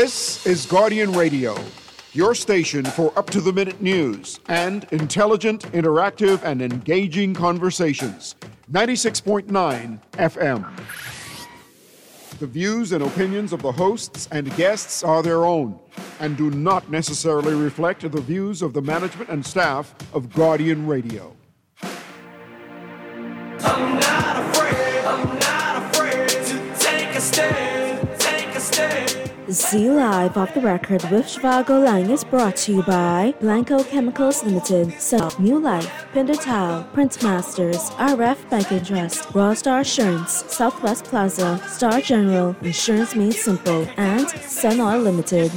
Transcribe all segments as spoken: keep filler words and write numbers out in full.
This is Guardian Radio, your station for up-to-the-minute news and intelligent, interactive, and engaging conversations. ninety-six point nine F M. The views and opinions of the hosts and guests are their own and do not necessarily reflect the views of the management and staff of Guardian Radio. I'm not afraid, I'm not afraid to take a stand, take a stand. Z Live Off the Record with Shivago Lang is brought to you by Blanco Chemicals Limited, Self, New Life, Pinder Tile, Print Masters, R F Bank and Trust, Royal Star Assurance, Southwest Plaza, Star General, Insurance Made Simple, and Sun Oil Limited.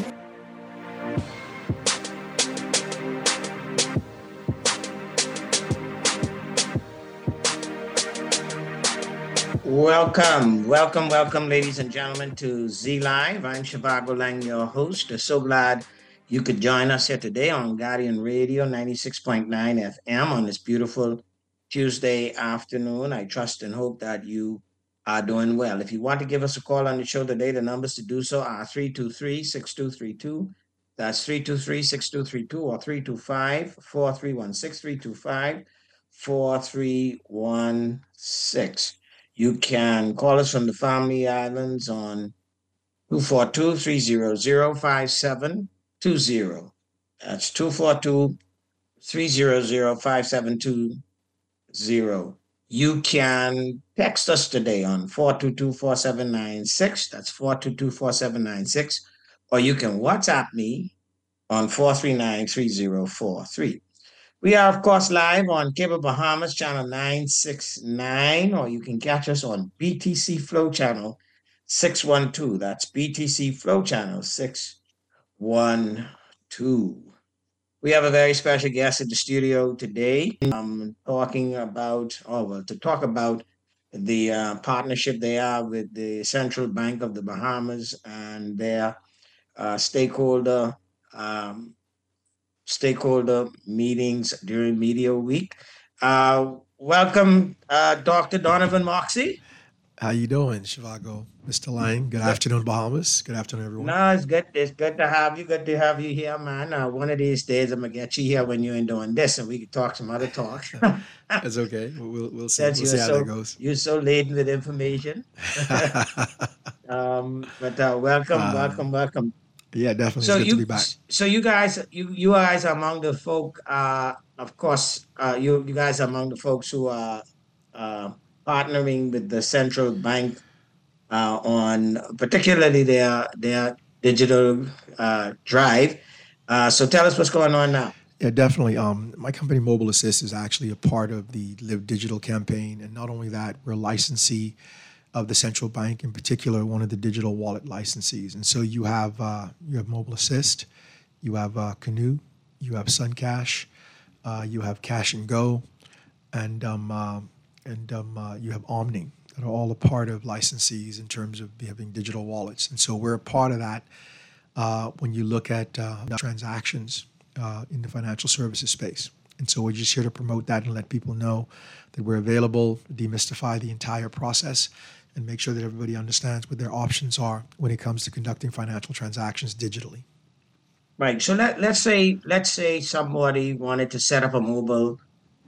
Welcome, welcome, welcome, ladies and gentlemen, to Z Live. I'm Shivago Lang, your host. I'm so glad you could join us here today on Guardian Radio ninety-six point nine F M on this beautiful Tuesday afternoon. I trust and hope that you are doing well. If you want to give us a call on the show today, the numbers to do so are three two three, six two three two. That's three two three, six two three two or three two five, four three one six, three two five, four three one six. You can call us from the Family Islands on two four two, three zero zero, five seven two zero. That's two four two, three zero zero, five seven two zero. You can text us today on four two two, four seven nine six. That's four two two, four seven nine six. Or you can WhatsApp me on four three nine, three zero four three. We are, of course, live on Cable Bahamas, channel nine sixty-nine, or you can catch us on B T C Flow channel six one two. That's B T C Flow channel six one two. We have a very special guest in the studio today, um, talking about, oh, well, to talk about the uh, partnership they have with the Central Bank of the Bahamas and their uh, stakeholder um stakeholder meetings during Media Week. Uh, welcome, uh, Doctor Donovan Moxie. How you doing, Shivago? Mister Lang, good afternoon, Bahamas. Good afternoon, everyone. No, it's good. It's good to have you. Good to have you here, man. Uh, one of these days, I'm going to get you here when you ain't doing this, and we can talk some other talk. That's okay. We'll, we'll see, Since we'll see how so, that goes. You're so laden with information. um, but uh, welcome, uh, welcome, welcome. Yeah, definitely. So it's good you, to be back. So you guys, you you guys are among the folk. Uh, of course, uh, you you guys are among the folks who are uh, partnering with the central bank uh, on particularly their their digital uh, drive. Uh, so tell us what's going on now. Yeah, definitely. Um, my company, Mobile Assist, is actually a part of the Live Digital campaign, and not only that, we're a licensee of the central bank, in particular, one of the digital wallet licensees. And so you have uh, you have Mobile Assist, you have uh, Canoe, you have Suncash, uh, you have Cash and Go, and um, uh, and um, uh, you have Omni, that are all a part of licensees in terms of having digital wallets. And so we're a part of that uh, when you look at uh, transactions uh, in the financial services space. And so we're just here to promote that and let people know that we're available, demystify the entire process, and make sure that everybody understands what their options are when it comes to conducting financial transactions digitally. Right. So let let's say let's say somebody wanted to set up a mobile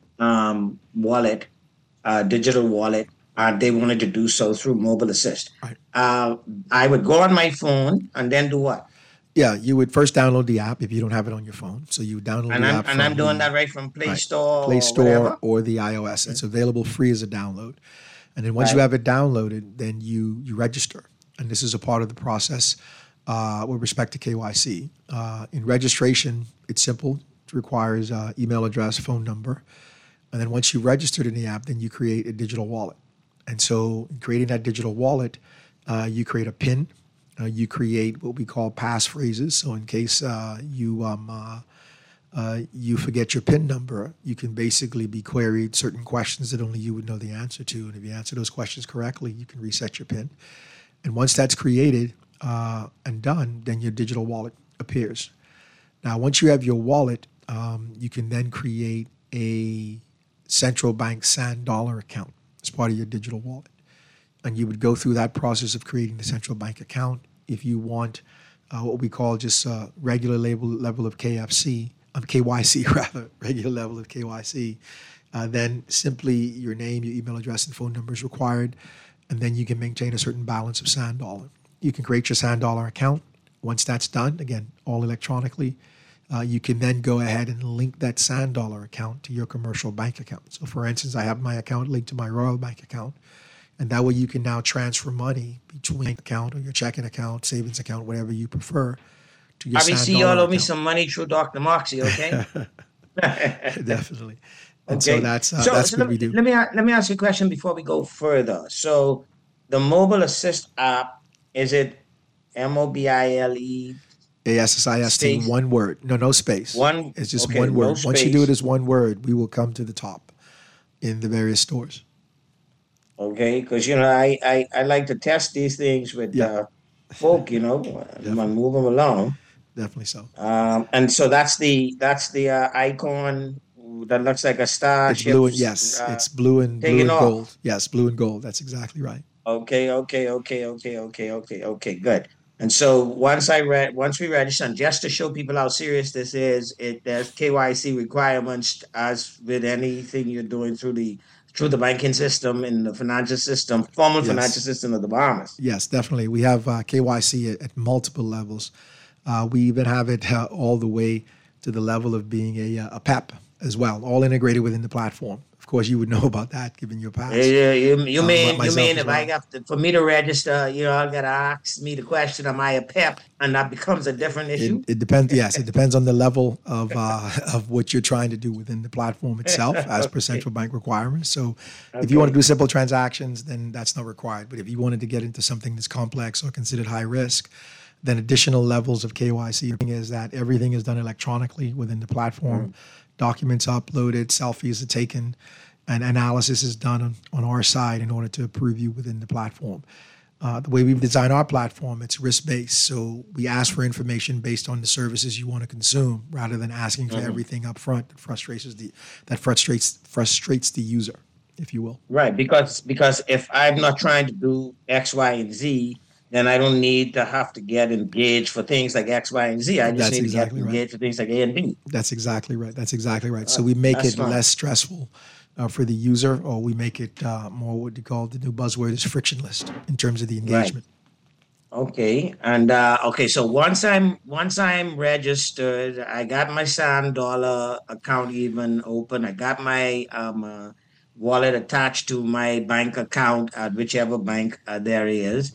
um, wallet, uh, digital wallet. Uh, they wanted to do so through Mobile Assist. Right. Uh, I would go on my phone and then do what? Yeah, you would first download the app if you don't have it on your phone. So you would download and the I'm, app. And I'm doing the, that right from Play right, Store, Play or Store, whatever? or the iOS. It's available free as a download. And then once Right. you have it downloaded, then you you register. And this is a part of the process uh, with respect to K Y C. Uh, in registration, it's simple. It requires uh, email address, phone number. And then once you registered in the app, then you create a digital wallet. And so in creating that digital wallet, uh, you create a PIN. Uh, you create what we call passphrases. So in case uh, you um, uh, uh, you forget your PIN number, you can basically be queried certain questions that only you would know the answer to. And if you answer those questions correctly, you can reset your PIN. And once that's created uh, and done, then your digital wallet appears. Now, once you have your wallet, um, you can then create a central bank Sand Dollar account as part of your digital wallet. And you would go through that process of creating the central bank account. If you want uh, what we call just uh, regular level level of K F C, um, K Y C rather, regular level of K Y C. Uh, then simply your name, your email address, and phone number is required, and then you can maintain a certain balance of Sand Dollar. You can create your Sand Dollar account. Once that's done, again, all electronically, uh, you can then go ahead and link that Sand Dollar account to your commercial bank account. So, for instance, I have my account linked to my Royal Bank account, and that way you can now transfer money between your account or your checking account, savings account, whatever you prefer, to your I will Sand see you Dollar all owe me account. some money through Doctor Moxie, okay? Definitely. And Okay. so that's uh, so, that's so what let, we do. let me let me ask you a question before we go further. So, the Mobile Assist app, is it M O B I L E? A S S I S T, Space. one word. No, no space. One- It's just okay, one no word. Once you do space. it as one word, we will come to the top in the various stores. Okay, because you know I, I I like to test these things with Yeah. uh, folk, you know, and move them along. Definitely so. Um, and so that's the that's the uh, icon that looks like a star. It's blue and ships, yes, uh, it's blue and blue taking and off. gold. Yes, blue and gold. That's exactly right. Okay, okay, okay, okay, okay, okay, okay, good. And so once I read, once we register, and just to show people how serious this is, it there's K Y C requirements as with anything you're doing through the through the banking system and the financial system, formal Yes. financial system of the Bahamas. Yes, definitely. We have uh, K Y C at, at multiple levels. Uh, we even have it uh, all the way to the level of being a, uh, a P E P as well, all integrated within the platform. Of course, you would know about that given your past. Yeah, you, you Um, mean you myself mean as if I well. got to, for me to register, you know, I gotta ask me the question, am I a P E P? And that becomes a different issue. It, it depends. Yes, it depends on the level of uh, of what you're trying to do within the platform itself, as per central bank requirements. So, if you want to do simple transactions, then that's not required. But if you wanted to get into something that's complex or considered high risk, then additional levels of K Y C is that everything is done electronically within the platform. Documents uploaded, selfies are taken, and analysis is done on, on our side in order to approve you within the platform. Uh, the way we've designed our platform, it's risk-based. So we ask for information based on the services you want to consume, rather than asking for everything up front. That frustrates the that frustrates frustrates the user, if you will. Right, because because if I'm not trying to do X, Y, and Z, then I don't need to have to get engaged for things like X, Y, and Z. I just That's need exactly to get right. engaged for things like A and B. That's exactly right. That's exactly right. So we make that's it smart. less stressful uh, for the user, or we make it uh, more what you call the new buzzword is frictionless in terms of the engagement. Okay, and uh, okay, so once I'm once I'm registered, I got my Sand Dollar account even open. I got my um, uh, wallet attached to my bank account at whichever bank uh, there is.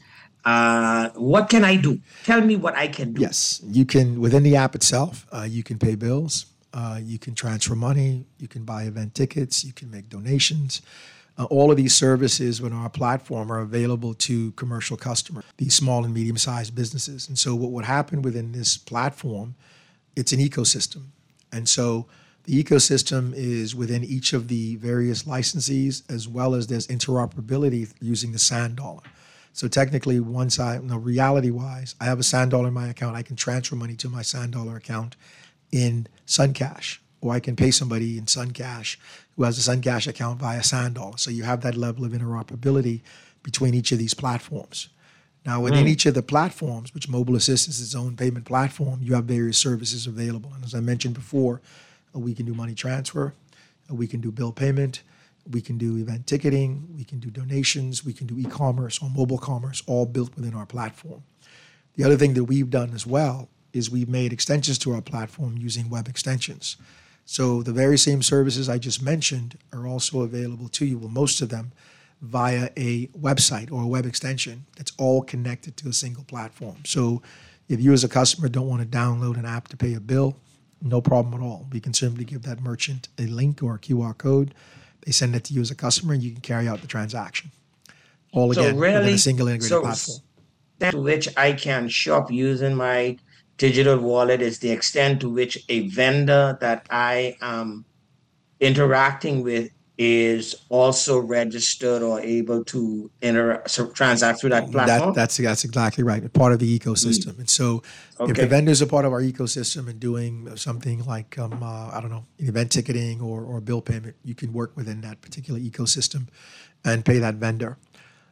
Uh, what can I do? Tell me what I can do. Yes, you can within the app itself. Uh, you can pay bills. Uh, you can transfer money. You can buy event tickets. You can make donations. Uh, all of these services on our platform are available to commercial customers, these small and medium-sized businesses. And so what would happen within this platform, it's an ecosystem. And so the ecosystem is within each of the various licensees, as well as there's interoperability using the Sand Dollar. So technically, once I, no, reality-wise, I have a Sand Dollar in my account, I can transfer money to my Sand Dollar account in SunCash, or I can pay somebody in SunCash who has a SunCash account via Sand Dollar. So you have that level of interoperability between each of these platforms. Now, within each of the platforms, which Mobile Assist is its own payment platform, you have various services available. And as I mentioned before, uh, we can do money transfer, uh, we can do bill payment, we can do event ticketing, we can do donations, we can do e-commerce or mobile commerce, all built within our platform. The other thing that we've done as well is we've made extensions to our platform using web extensions. So the very same services I just mentioned are also available to you, well, most of them, via a website or a web extension that's all connected to a single platform. So if you as a customer don't want to download an app to pay a bill, no problem at all. We can simply give that merchant a link or a Q R code. They send it to you as a customer, and you can carry out the transaction. All So again within really, a single integrated so platform. to which I can shop using my digital wallet is the extent to which a vendor that I am interacting with is also registered or able to inter- so transact through that platform. That, that's that's exactly right. Part of the ecosystem. And so, if Okay. the vendors are part of our ecosystem and doing something like um, uh, I don't know, event ticketing or or bill payment, you can work within that particular ecosystem and pay that vendor.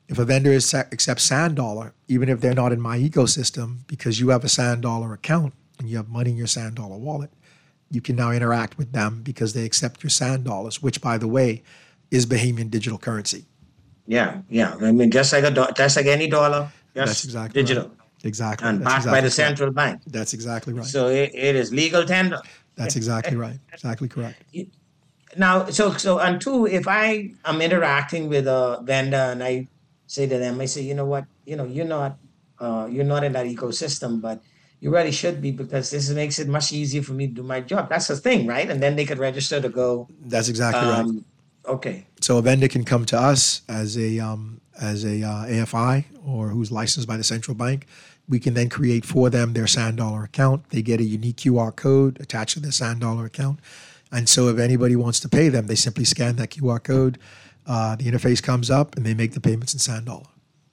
If a vendor is, accepts Sand Dollar, even if they're not in my ecosystem, because you have a Sand Dollar account and you have money in your Sand Dollar wallet, you can now interact with them because they accept your Sand Dollars, which, by the way, is Bahamian digital currency. Yeah, yeah. I mean, just like a do- just like any dollar, just That's exactly digital. Right. Exactly. And That's backed exactly by the correct. central bank. That's exactly right. So it, it is legal tender. That's exactly right. Exactly correct. Now, so so and two, if I am interacting with a vendor and I say to them, I say, you know what, you know, you're not uh, you're not in that ecosystem, but you really should be, because this makes it much easier for me to do my job. That's the thing, right? And then they could register to go. That's exactly um, right. Okay. So a vendor can come to us as a um, as a uh, A F I or who's licensed by the central bank. We can then create for them their Sand Dollar account. They get a unique Q R code attached to their Sand Dollar account. And so if anybody wants to pay them, they simply scan that Q R code. Uh, the interface comes up and they make the payments in Sand Dollar.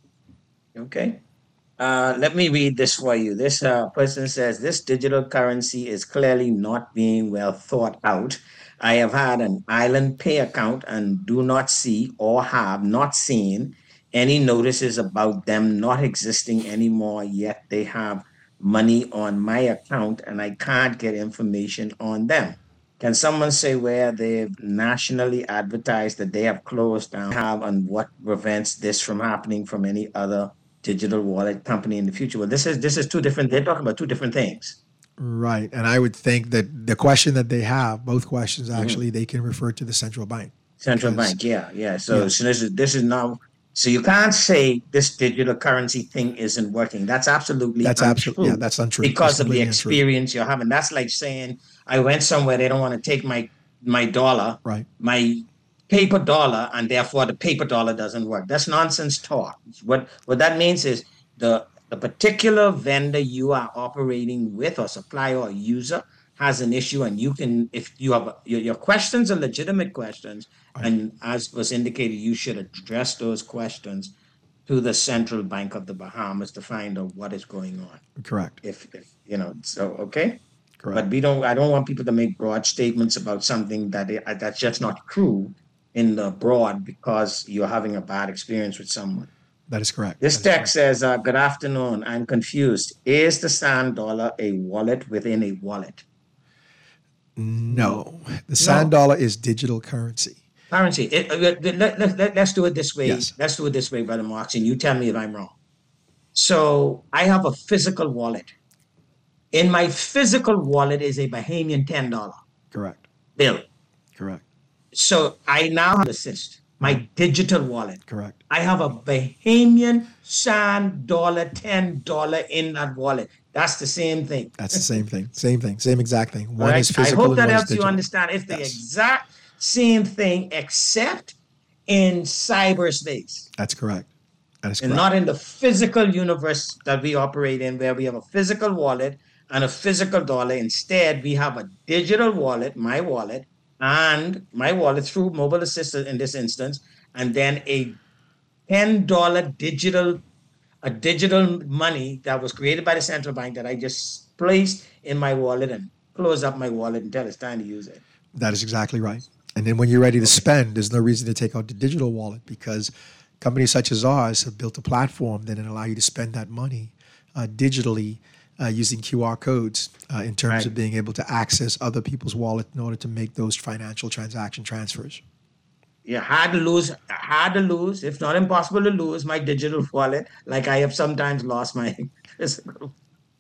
Okay. Uh, let me read this for you. This uh, person says, this digital currency is clearly not being well thought out. I have had an Island Pay account and do not see or have not seen any notices about them not existing anymore, yet they have money on my account and I can't get information on them. Can someone say where they've nationally advertised that they have closed down, have, and what prevents this from happening from any other digital wallet company in the future? Well, this is this is two different, they're talking about two different things. Right. And I would think that the question that they have, both questions actually, mm-hmm. they can refer to the central bank. Central because, bank, yeah, yeah. So, yeah. so this is this is now, so you can't say this digital currency thing isn't working. That's absolutely that's untrue. absolutely yeah, that's untrue. Because that's of the experience untrue. You're having. That's like saying I went somewhere, they don't want to take my my dollar, right, my paper dollar, and therefore the paper dollar doesn't work. That's nonsense talk. What what that means is the the particular vendor you are operating with, or supplier or user, has an issue, and you can, if you have your, your questions are legitimate questions, right. And as was indicated, you should address those questions to the Central Bank of the Bahamas to find out what is going on. Correct. If, if you know, so okay. Correct. But we don't. I don't want people to make broad statements about something that it, that's just not true in the broad because you're having a bad experience with someone. That is correct. This that text says, uh, good afternoon. I'm confused. Is the Sand Dollar a wallet within a wallet? No. The Sand no. Dollar is digital currency. Currency. It, uh, let, let, let, let's do it this way. Yes. Let's do it this way, Brother Marks, and you tell me if I'm wrong. So I have a physical wallet. In my physical wallet is a Bahamian ten dollar Correct. bill. Correct. So I now have assist my digital wallet. Correct. I have a Bahamian Sand Dollar ten dollar in that wallet. That's the same thing. That's the same thing. Same thing. Same exact thing. One right? is physical. I hope that and one helps is you understand. It's the yes. exact same thing, except in cyberspace. That's correct. That is and correct. Not in the physical universe that we operate in, where we have a physical wallet and a physical dollar. Instead, we have a digital wallet, my wallet, and my wallet through mobile assistant in this instance, and then a ten dollar digital, a digital money that was created by the central bank that I just placed in my wallet and close up my wallet until it's time to use it. That is exactly right. And then when you're ready to spend, there's no reason to take out the digital wallet because companies such as ours have built a platform that allow you to spend that money uh, digitally uh, using Q R codes uh, in terms right. of being able to access other people's wallet in order to make those financial transaction transfers. Yeah, hard to lose, hard to lose, if not impossible to lose my digital wallet, like I have sometimes lost my physical.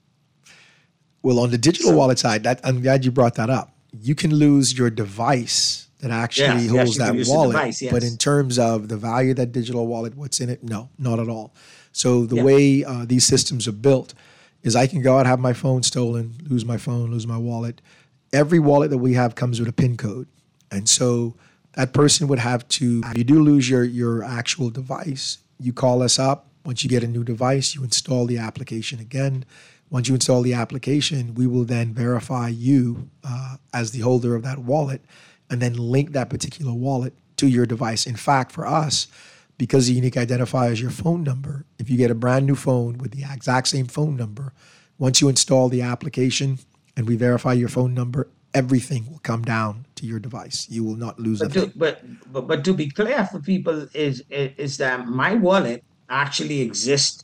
Well, on the digital so, wallet side, that I'm glad you brought that up. You can lose your device that actually yes, holds yes, that wallet. Device, yes. But in terms of the value of that digital wallet, what's in it? No, not at all. So the yeah. way uh, these systems are built is I can go out, have my phone stolen, lose my phone, lose my wallet. Every wallet that we have comes with a PIN code. And so that person would have to, if you do lose your, your actual device, you call us up. Once you get a new device, you install the application again. Once you install the application, we will then verify you uh, as the holder of that wallet and then link that particular wallet to your device. In fact, for us, because the unique identifier is your phone number, if you get a brand new phone with the exact same phone number, once you install the application and we verify your phone number, everything will come down to your device. You will not lose a But to, thing. but, but but to be clear for people is, is is that my wallet actually exists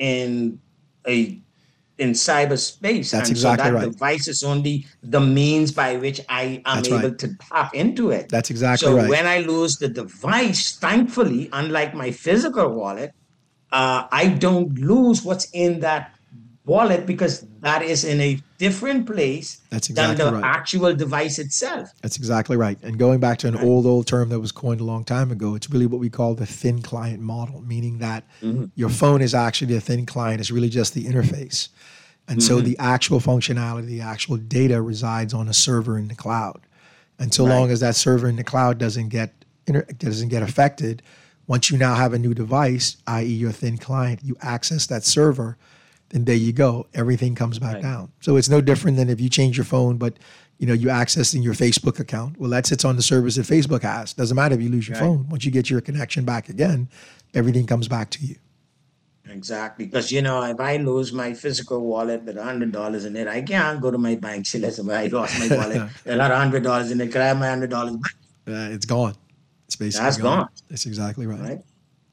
in a in cyberspace, That's and so exactly that right. device is only the means by which I am That's able right. to tap into it. That's exactly So right. when I lose the device, thankfully, unlike my physical wallet, uh, I don't lose what's in that wallet because that is in a different place That's than exactly the right. actual device itself. That's exactly right. And going back to an Right. old, old term that was coined a long time ago, it's really what we call the thin client model, meaning that your phone is actually the thin client. It's really just the interface. And so the actual functionality, the actual data resides on a server in the cloud. And so Right. long as that server in the cloud doesn't get inter- doesn't get affected, once you now have a new device, that is your thin client, you access that server, then there you go. Everything comes back Right. down. So it's no different than if you change your phone, but you know, you're accessing your Facebook account. Well, that sits on the servers that Facebook has. Doesn't matter if you lose your Right. phone. Once you get your connection back again, everything comes back to you. Exactly. Because, you know, if I lose my physical wallet with a hundred dollars in it, I can't go to my bank. Say, listen, I lost my wallet. There's not a hundred dollars in it. Can I have my hundred dollars back? Uh, it's gone. It's basically That's gone. gone. That's exactly right. Right.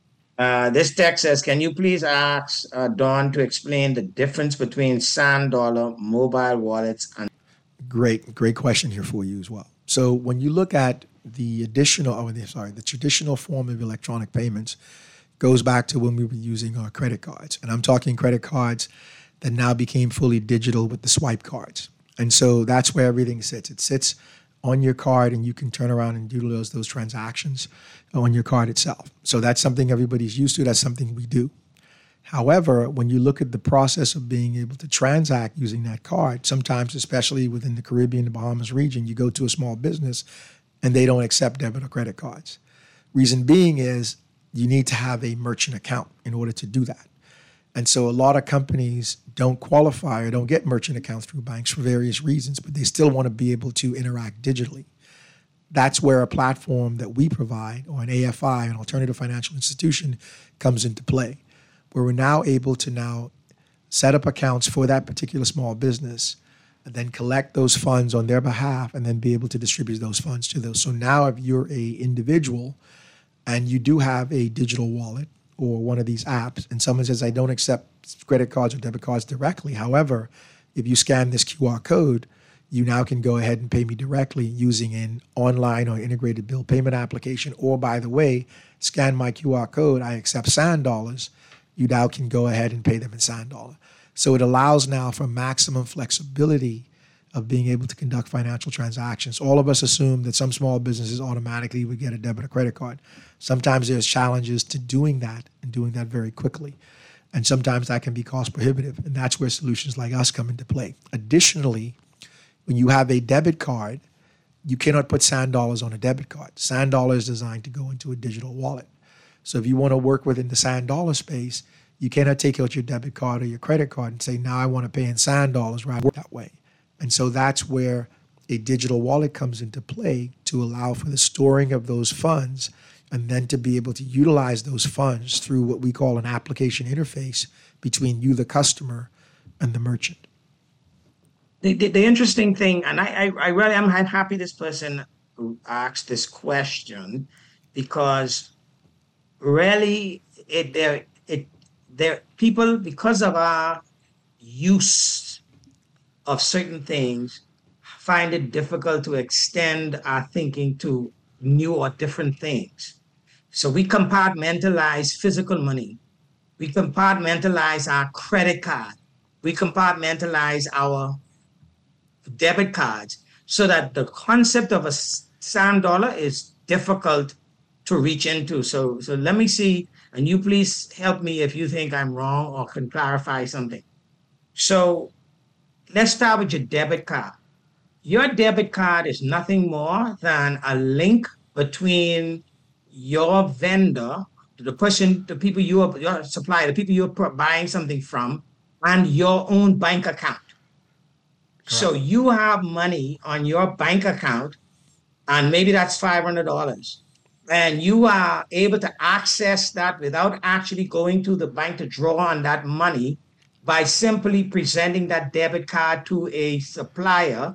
Uh, this text says, can you please ask uh, Dawn to explain the difference between Sand Dollar mobile wallets and Great, great question here for you as well. So when you look at the additional, oh, sorry, the traditional form of electronic payments goes back to when we were using our credit cards. And I'm talking credit cards that now became fully digital with the swipe cards. And so that's where everything sits. It sits on your card and you can turn around and do those, those transactions on your card itself. So that's something everybody's used to. That's something we do. However, when you look at the process of being able to transact using that card, sometimes, especially within the Caribbean, the Bahamas region, you go to a small business and they don't accept debit or credit cards. Reason being is you need to have a merchant account in order to do that. And so a lot of companies don't qualify or don't get merchant accounts through banks for various reasons, but they still want to be able to interact digitally. That's where a platform that we provide, or an A F I, an alternative financial institution, comes into play, where we're now able to now set up accounts for that particular small business and then collect those funds on their behalf and then be able to distribute those funds to those. So now if you're a individual and you do have a digital wallet or one of these apps and someone says, I don't accept credit cards or debit cards directly. However, if you scan this Q R code, you now can go ahead and pay me directly using an online or integrated bill payment application. Or by the way, scan my Q R code, I accept Sand Dollars. You now can go ahead and pay them in Sand Dollar. So it allows now for maximum flexibility of being able to conduct financial transactions. All of us assume that some small businesses automatically would get a debit or credit card. Sometimes there's challenges to doing that and doing that very quickly. And sometimes that can be cost prohibitive. And that's where solutions like us come into play. Additionally, when you have a debit card, you cannot put Sand Dollars on a debit card. Sand Dollar is designed to go into a digital wallet. So if you want to work within the Sand Dollar space, you cannot take out your debit card or your credit card and say, now I want to pay in Sand Dollars, rather work that way. And so that's where a digital wallet comes into play to allow for the storing of those funds and then to be able to utilize those funds through what we call an application interface between you, the customer, and the merchant. the, the, the interesting thing, and I, I, I really am happy this person who asked this question, because really it there it there people, because of our use of certain things, find it difficult to extend our thinking to new or different things. So we compartmentalize physical money. We compartmentalize our credit card. We compartmentalize our debit cards, so that the concept of a Sand Dollar is difficult to reach into. So, so let me see, and you please help me if you think I'm wrong or can clarify something. So let's start with your debit card. Your debit card is nothing more than a link between your vendor, the person, the people you are, your supplier, the people you're buying something from, and your own bank account. So you have money on your bank account, and maybe that's five hundred dollars. And you are able to access that without actually going to the bank to draw on that money by simply presenting that debit card to a supplier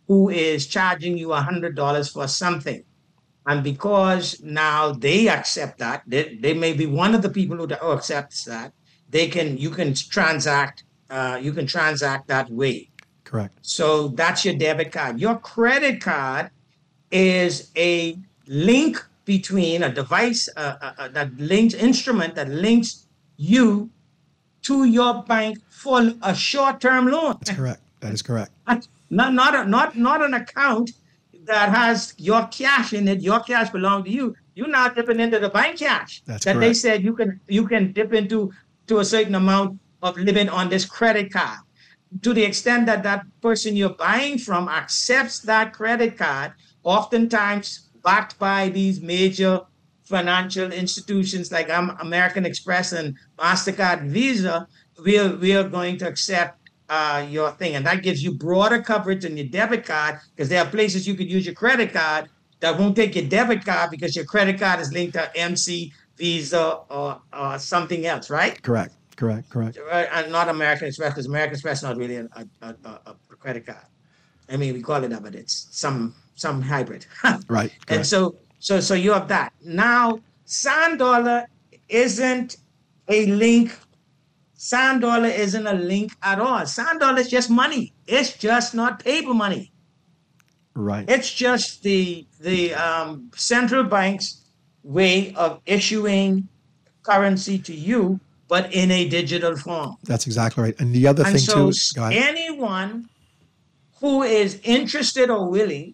who is charging you one hundred dollars for something. And because now they accept that, they, they may be one of the people who accepts that, they can you can transact uh, you can transact that way. Correct. So that's your debit card. Your credit card is a link between a device, uh, uh, uh, that links instrument that links you to your bank for a short-term loan. That's correct. That is correct. Not not a, not not an account that has your cash in it. Your cash belongs to you. You're now dipping into the bank cash That's that correct. they said you can you can dip into to a certain amount of limit on this credit card. To the extent that that person you're buying from accepts that credit card, oftentimes backed by these major financial institutions like American Express and MasterCard, Visa, we're, we're going to accept uh, your thing. And that gives you broader coverage than your debit card, because there are places you could use your credit card that won't take your debit card because your credit card is linked to M C, Visa, or, or something else, right? Correct. Correct. Correct. And not American Express, because American Express is not really a, a, a, a credit card. I mean, we call it that, but it's some some hybrid. Right. Correct. And so so so you have that. Now, Sand Dollar isn't a link. Sand Dollar isn't a link at all. Sand Dollar is just money. It's just not paper money. Right. It's just the the um, central bank's way of issuing currency to you, but in a digital form. That's exactly right. And the other and thing so too is, go ahead. anyone who is interested or willing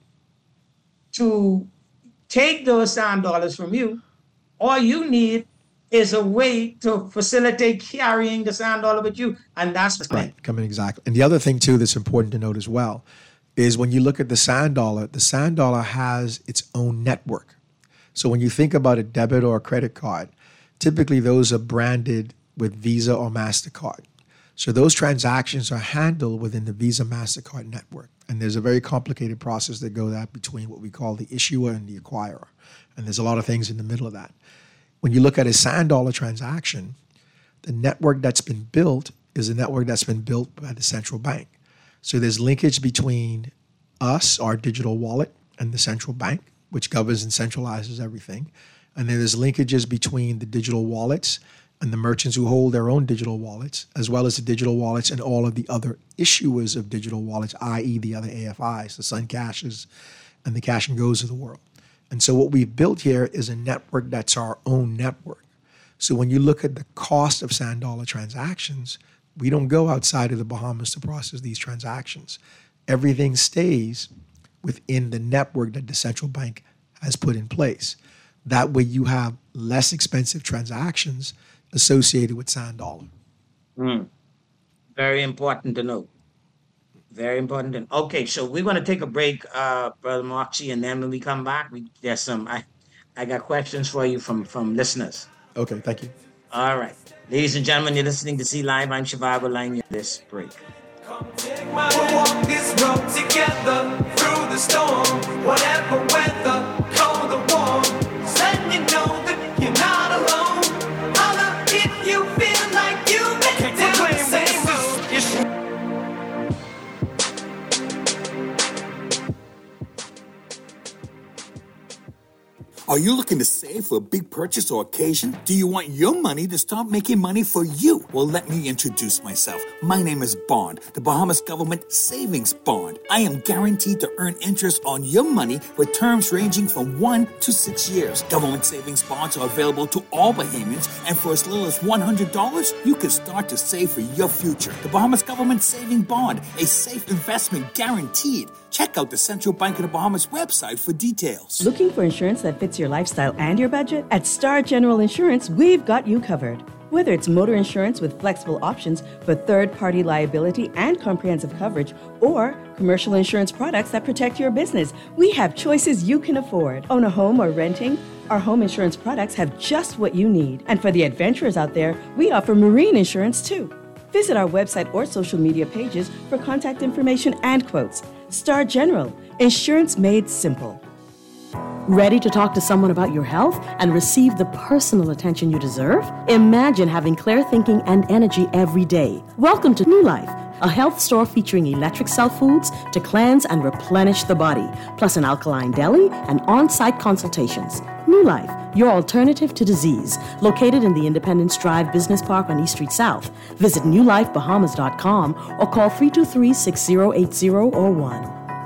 to take those sand dollars from you, all you need is a way to facilitate carrying the sand dollar with you, and that's the Right, coming exactly. And the other thing too that's important to note as well is when you look at the sand dollar, the sand dollar has its own network. So when you think about a debit or a credit card, typically those are branded with Visa or MasterCard. So those transactions are handled within the Visa MasterCard network. And there's a very complicated process that goes out between what we call the issuer and the acquirer. And there's a lot of things in the middle of that. When you look at a sand dollar transaction, the network that's been built is a network that's been built by the central bank. So there's linkage between us, our digital wallet, and the central bank, which governs and centralizes everything. And then there's linkages between the digital wallets and the merchants who hold their own digital wallets, as well as the digital wallets and all of the other issuers of digital wallets, that is the other A F Is, the SunCashes and the Cash and Goes of the world. And so what we've built here is a network that's our own network. So when you look at the cost of sand dollar transactions, we don't go outside of the Bahamas to process these transactions. Everything stays within the network that the central bank has put in place. That way you have less expensive transactions associated with sand dollar. Mm. Very important to know. Very important to know. Okay, so we're going to take a break, uh, Brother Moxie, and then when we come back, we there's some. I, I got questions for you from from listeners. Okay, thank you. All right, ladies and gentlemen, you're listening to C Live. I'm Shivago Lang. This break. Come take my hand. We'll walk this road together through the storm, whatever weather, cold or warm. Letting you know that you're not alone. Holla if you feel like you've been down the same road. Are you looking to save for a big purchase or occasion? Do you want your money to start making money for you? Well, let me introduce myself. My name is Bond, the Bahamas Government Savings Bond. I am guaranteed to earn interest on your money with terms ranging from one to six years. Government savings bonds are available to all Bahamians, and for as little as one hundred dollars, you can start to save for your future. The Bahamas Government Saving Bond, a safe investment guaranteed. Check out the Central Bank of the Bahamas website for details. Looking for insurance that fits your lifestyle and your budget? At Star General Insurance, we've got you covered. Whether it's motor insurance with flexible options for third-party liability and comprehensive coverage, or commercial insurance products that protect your business, we have choices you can afford. Own a home or renting? Our home insurance products have just what you need. And for the adventurers out there, we offer marine insurance too. Visit our website or social media pages for contact information and quotes. Star General, insurance made simple. Ready to talk to someone about your health and receive the personal attention you deserve? Imagine having clear thinking and energy every day. Welcome to New Life, a health store featuring electric cell foods to cleanse and replenish the body, plus an alkaline deli and on-site consultations. New Life, your alternative to disease, located in the Independence Drive Business Park on East Street South. Visit new life bahamas dot com or call three two three, six zero eight zero or one.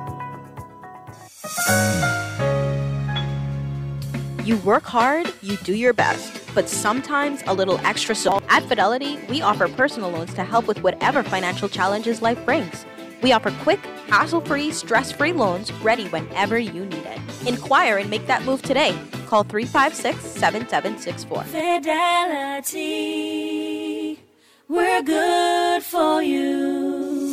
You work hard, you do your best, but sometimes a little extra salt. At Fidelity, we offer personal loans to help with whatever financial challenges life brings. We offer quick, hassle-free, stress-free loans ready whenever you need it. Inquire and make that move today. Call three five six, seven seven six four. Fidelity, we're good for you.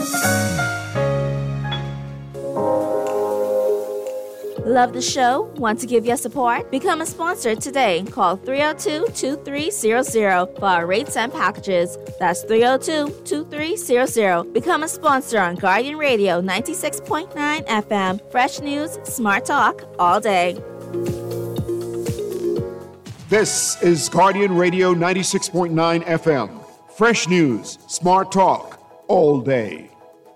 Love the show? Want to give your support? Become a sponsor today. Call three oh two, two three zero zero for our rates and packages. That's three oh two, two three zero zero. Become a sponsor on Guardian Radio ninety-six point nine F M. Fresh news, smart talk, all day. This is Guardian Radio ninety-six point nine F M. Fresh news, smart talk, all day.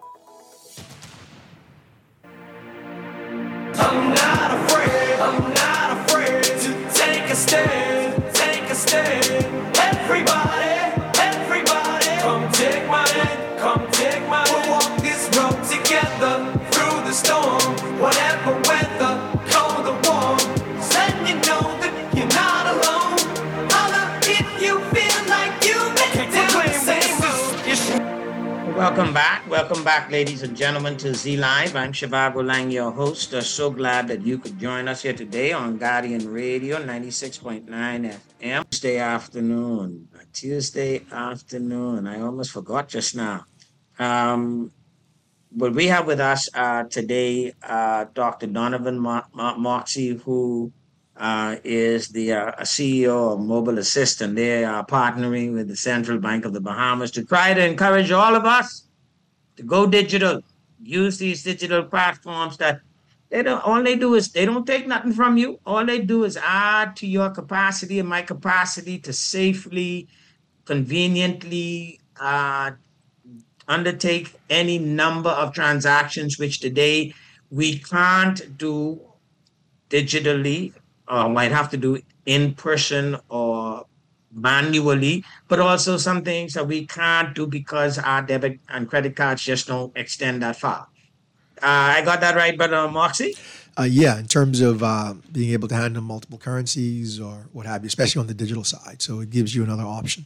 I'm not afraid, I'm not afraid to take a stand, take a stand. Everybody, everybody, come take my hand, come take my hand. We'll walk this road together through the storm, whatever weather, cold or warm. Letting you know that you're not alone. Holla if you feel like you've been down the same road. Welcome back. Welcome back, ladies and gentlemen, to Z Live. I'm Shivago Lang, your host. Uh, so glad that you could join us here today on Guardian Radio ninety-six point nine F M. Tuesday afternoon. Tuesday afternoon. I almost forgot just now. Um, but we have with us uh, today uh, Doctor Donovan Mar- Mar- Moxie, who uh, is the uh, C E O of Mobile Assist, and they are partnering with the Central Bank of the Bahamas to try to encourage all of us to go digital, use these digital platforms that they don't, all they do is they don't take nothing from you. All they do is add to your capacity and my capacity to safely, conveniently uh, undertake any number of transactions, which today we can't do digitally, or might have to do in person or manually, but also some things that we can't do because our debit and credit cards just don't extend that far. Uh, I got that right, Brother Moxie? Uh, yeah, in terms of uh, being able to handle multiple currencies or what have you, especially on the digital side. So it gives you another option.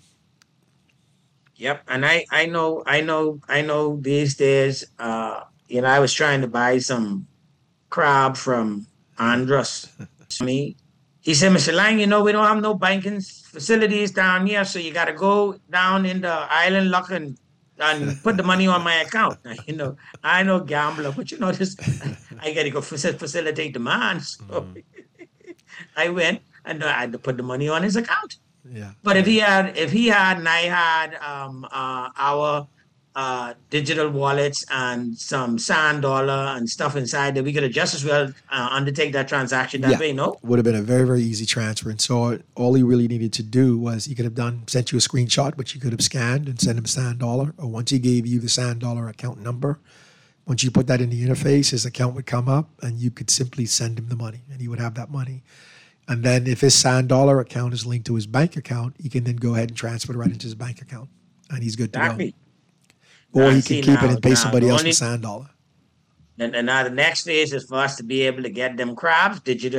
Yep, and I, I know, I know, I know. These days, uh, you know, I was trying to buy some crab from Andros. Me, he said, Mister Lang, you know, we don't have no banking facilities down here, so you got to go down in the island lock and, and put the money on my account. Now, you know, I know gambler, but you know, this I got to go faci- facilitate the man. So mm. I went and I had to put the money on his account. Yeah. But if he had, if he had, and I had um, uh, our uh, digital wallets and some sand dollar and stuff inside, that we could have just as well uh, undertake that transaction that yeah. way. No, would have been a very very easy transfer. And so all he really needed to do was he could have done sent you a screenshot, which you could have scanned and sent him sand dollar. Or once he gave you the sand dollar account number, once you put that in the interface, his account would come up, and you could simply send him the money, and he would have that money. And then if his sand dollar account is linked to his bank account, he can then go ahead and transfer it right into his bank account, and he's good to exactly. go. Or Now, he see, can keep now, it and pay now, somebody the else only- with sand dollar. And, and now the next stage is for us to be able to get them crabs digital.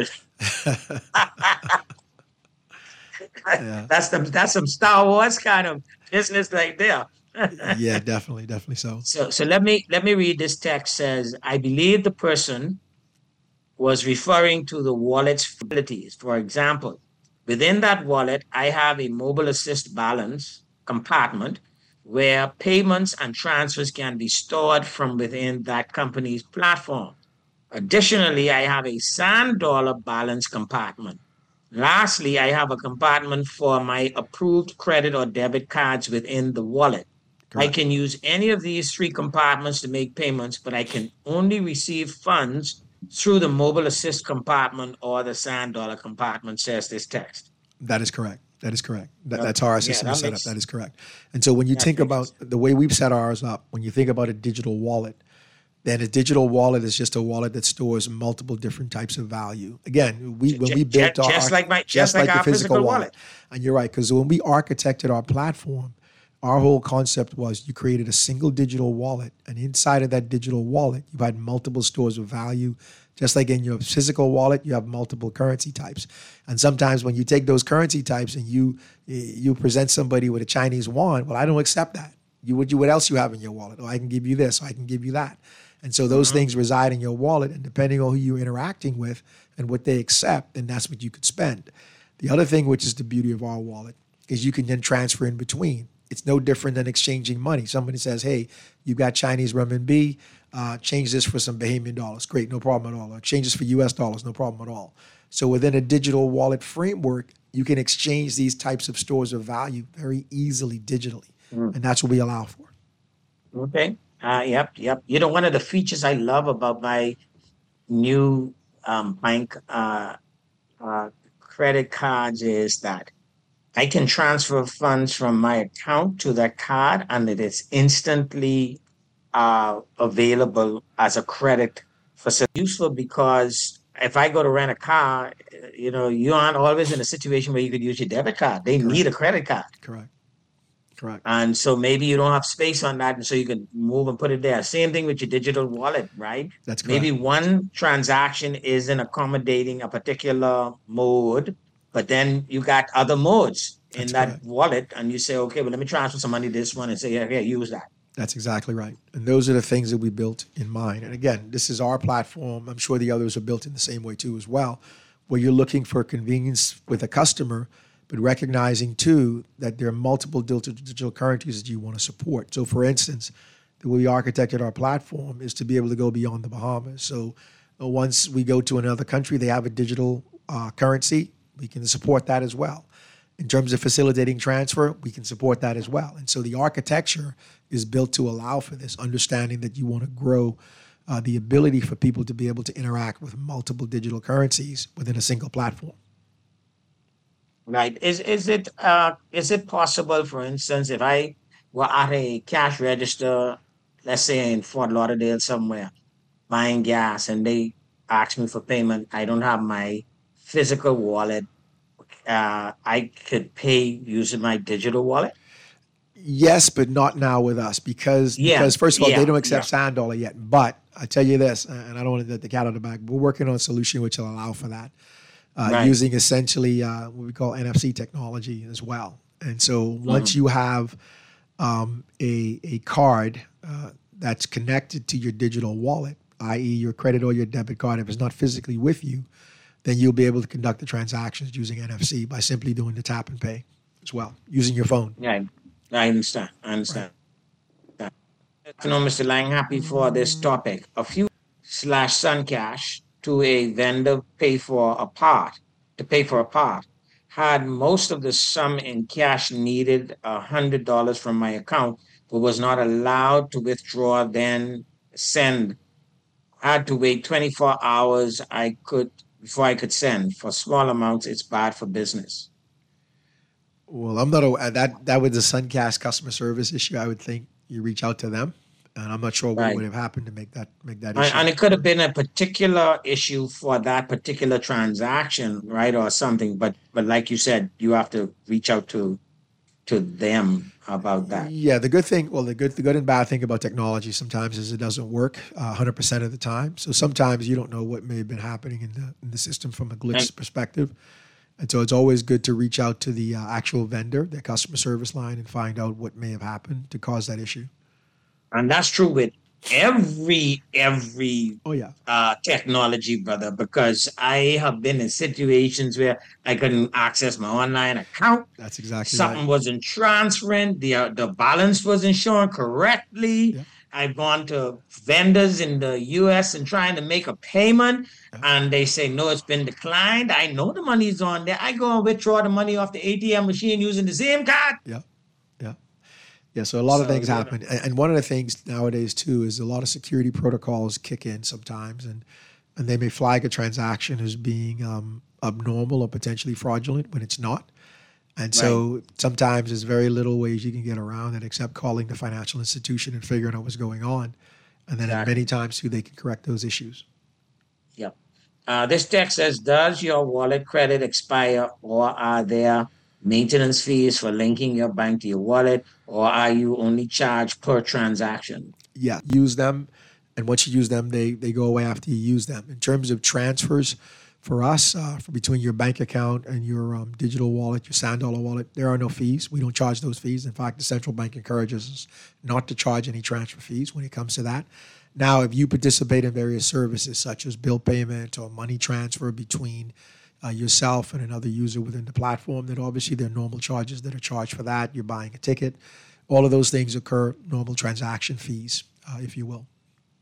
Yeah. That's the that's some Star Wars kind of business right there. Yeah, definitely, definitely so. So so let me let me read this text. Says, I believe the person was referring to the wallet's facilities. For example, within that wallet, I have a mobile assist balance compartment where payments and transfers can be stored from within that company's platform. Additionally, I have a sand dollar balance compartment. Lastly, I have a compartment for my approved credit or debit cards within the wallet. Correct. I can use any of these three compartments to make payments, but I can only receive funds through the mobile assist compartment or the sand dollar compartment, says this text. That is correct. That is correct. That, Okay. that's how our Yeah, system that is set up. makes- That is correct. And so when you That think makes about sense. the way we've set ours up, when you think about a digital wallet, then a digital wallet is just a wallet that stores multiple different types of value. Again, we when Ju- we ju- built our just like my- just like the our physical wallet. And you're right, because when we architected our platform, our whole concept was you created a single digital wallet, and inside of that digital wallet, you had multiple stores of value. Just like in your physical wallet, you have multiple currency types. And sometimes when you take those currency types and you you present somebody with a Chinese yuan, well, I don't accept that. You what you what else you have in your wallet? Oh, I can give you this, or I can give you that. And so those things reside in your wallet, and depending on who you're interacting with and what they accept, then that's what you could spend. The other thing, which is the beauty of our wallet, is you can then transfer in between. It's no different than exchanging money. Somebody says, hey, you got Chinese renminbi, uh, change this for some Bahamian dollars. Great, no problem at all. Or change this for U S dollars, no problem at all. So within a digital wallet framework, you can exchange these types of stores of value very easily digitally. And that's what we allow for. Okay. Uh, yep, yep. You know, one of the features I love about my new um, bank uh, uh, credit cards is that I can transfer funds from my account to that card, and it is instantly uh, available as a credit facility. Useful because if I go to rent a car, you know, you aren't always in a situation where you could use your debit card. They need a credit card. Correct. Correct. And so maybe you don't have space on that, and so you can move and put it there. Same thing with your digital wallet, right? That's correct. Maybe one transaction isn't accommodating a particular mode, but then you got other modes in That's that correct. wallet, and you say, okay, well, let me transfer some money to this one and say, yeah, yeah, use that. That's exactly right. And those are the things that we built in mind. And again, this is our platform. I'm sure the others are built in the same way too as well, where you're looking for convenience with a customer, but recognizing too that there are multiple digital digital currencies that you want to support. So for instance, the way we architected our platform is to be able to go beyond the Bahamas. So uh, once we go to another country, they have a digital uh, currency, we can support that as well. In terms of facilitating transfer, we can support that as well. And so the architecture is built to allow for this, understanding that you want to grow uh, the ability for people to be able to interact with multiple digital currencies within a single platform. Right. Is is it uh is it possible, for instance, if I were at a cash register, let's say in Fort Lauderdale somewhere, buying gas, and they ask me for payment, I don't have my physical wallet, uh, I could pay using my digital wallet? Yes, but not now with us because Yeah, because first of all, yeah, they don't accept yeah. sand dollar yet. But I tell you this, and I don't want to let the cat out of the bag. We're working on a solution which will allow for that, uh, Right. using essentially uh, what we call N F C technology as well. And so once Mm-hmm. you have um, a a card uh, that's connected to your digital wallet, that is, your credit or your debit card, if it's not physically with you, then you'll be able to conduct the transactions using N F C by simply doing the tap and pay as well, using your phone. Yeah, I understand. I understand. You know, Mister Lang, happy for this topic. A few slash Suncash to a vendor pay for a part, to pay for a part, had most of the sum in cash needed a hundred dollars from my account, but was not allowed to withdraw, then send. Had to wait twenty-four hours I could before I could send. For small amounts, it's bad for business. Well, I'm not a, that. That was the Suncast customer service issue. I would think you reach out to them, and I'm not sure what Right. would have happened to make that make that And, issue. and it could have been a particular issue for that particular transaction, right, or something. But but like you said, you have to reach out to to them about that. Yeah, the good thing, well, the good the good and bad thing about technology sometimes is it doesn't work uh, one hundred percent of the time. So sometimes you don't know what may have been happening in the in the system from a glitch And- perspective. And so it's always good to reach out to the uh, actual vendor, their customer service line, and find out what may have happened to cause that issue. And that's true with every every Oh yeah, uh, technology, brother, because I have been in situations where I couldn't access my online account. that's exactly Something right. wasn't transferring, the uh, the balance wasn't showing correctly. Yeah. I've gone to vendors in the U S and trying to make a payment, and they say no, it's been declined. I know the money's on there. I go and withdraw the money off the A T M machine using the same card. Yeah, yeah, yeah. So a lot of So, things you know. happen, and and one of the things nowadays too is a lot of security protocols kick in sometimes, and and they may flag a transaction as being um, abnormal or potentially fraudulent when it's not. And so sometimes there's very little ways you can get around it except calling the financial institution and figuring out what's going on. And then exactly. many times too, they can correct those issues. Yep. Uh, this text says, does your wallet credit expire, or are there maintenance fees for linking your bank to your wallet, or are you only charged per transaction? Yeah, use them. And once you use them, they, they go away after you use them. In terms of transfers, for us, uh, for between your bank account and your um, digital wallet, your Sand Dollar wallet, there are no fees. We don't charge those fees. In fact, the central bank encourages us not to charge any transfer fees when it comes to that. Now, if you participate in various services such as bill payment or money transfer between uh, yourself and another user within the platform, then obviously there are normal charges that are charged for that. You're buying a ticket. All of those things occur, normal transaction fees, uh, if you will.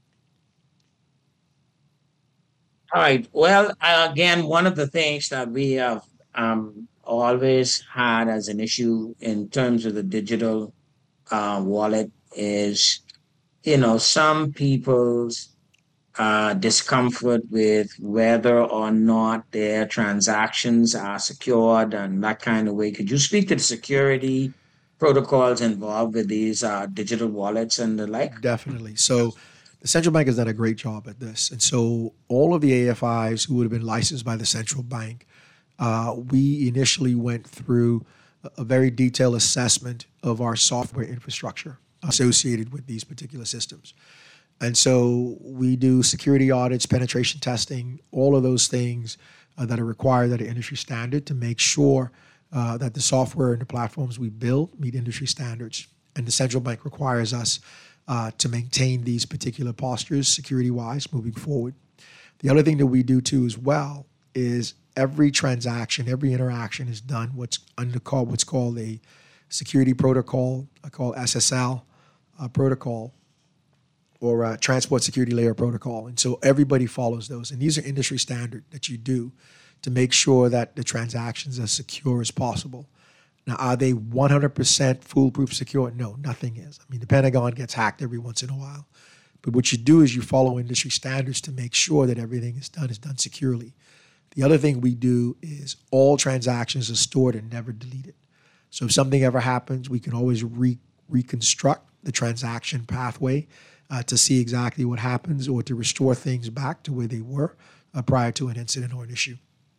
All right. Well, uh, again, one of the things that we have um, always had as an issue in terms of the digital uh, wallet is, you know, some people's uh, discomfort with whether or not their transactions are secured and that kind of way. Could you speak to the security protocols involved with these uh, digital wallets and the like? Definitely. So the central bank has done a great job at this. And so all of the A F Is who would have been licensed by the central bank, uh, we initially went through a very detailed assessment of our software infrastructure associated with these particular systems. And so we do security audits, penetration testing, all of those things uh, that are required at an industry standard to make sure uh, that the software and the platforms we build meet industry standards. And the central bank requires us Uh, to maintain these particular postures security-wise moving forward. The other thing that we do too as well is every transaction, every interaction is done what's under called what's called a security protocol, uh, called S S L uh, protocol, or a transport security layer protocol. And so everybody follows those. And these are industry standard that you do to make sure that the transactions are secure as possible. Now, are they one hundred percent foolproof secure? No, nothing is. I mean, the Pentagon gets hacked every once in a while. But what you do is you follow industry standards to make sure that everything is done is done securely. The other thing we do is all transactions are stored and never deleted. So if something ever happens, we can always re- reconstruct the transaction pathway uh, to see exactly what happens or to restore things back to where they were uh, prior to an incident or an issue.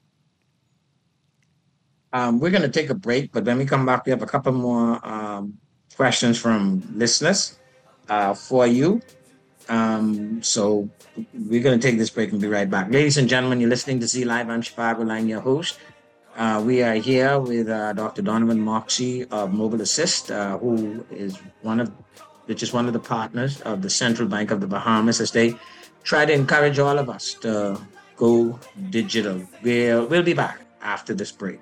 Um, we're going to take a break, but when we come back, we have a couple more um, questions from listeners uh, for you. Um, so we're going to take this break and be right back. Ladies and gentlemen, you're listening to Z Live. I'm Shivago Lang, your host. Uh, we are here with uh, Doctor Donovan Moxey of Mobile Assist, uh, who is one of, which is one of the partners of the Central Bank of the Bahamas, as they try to encourage all of us to go digital. We'll, we'll be back after this break.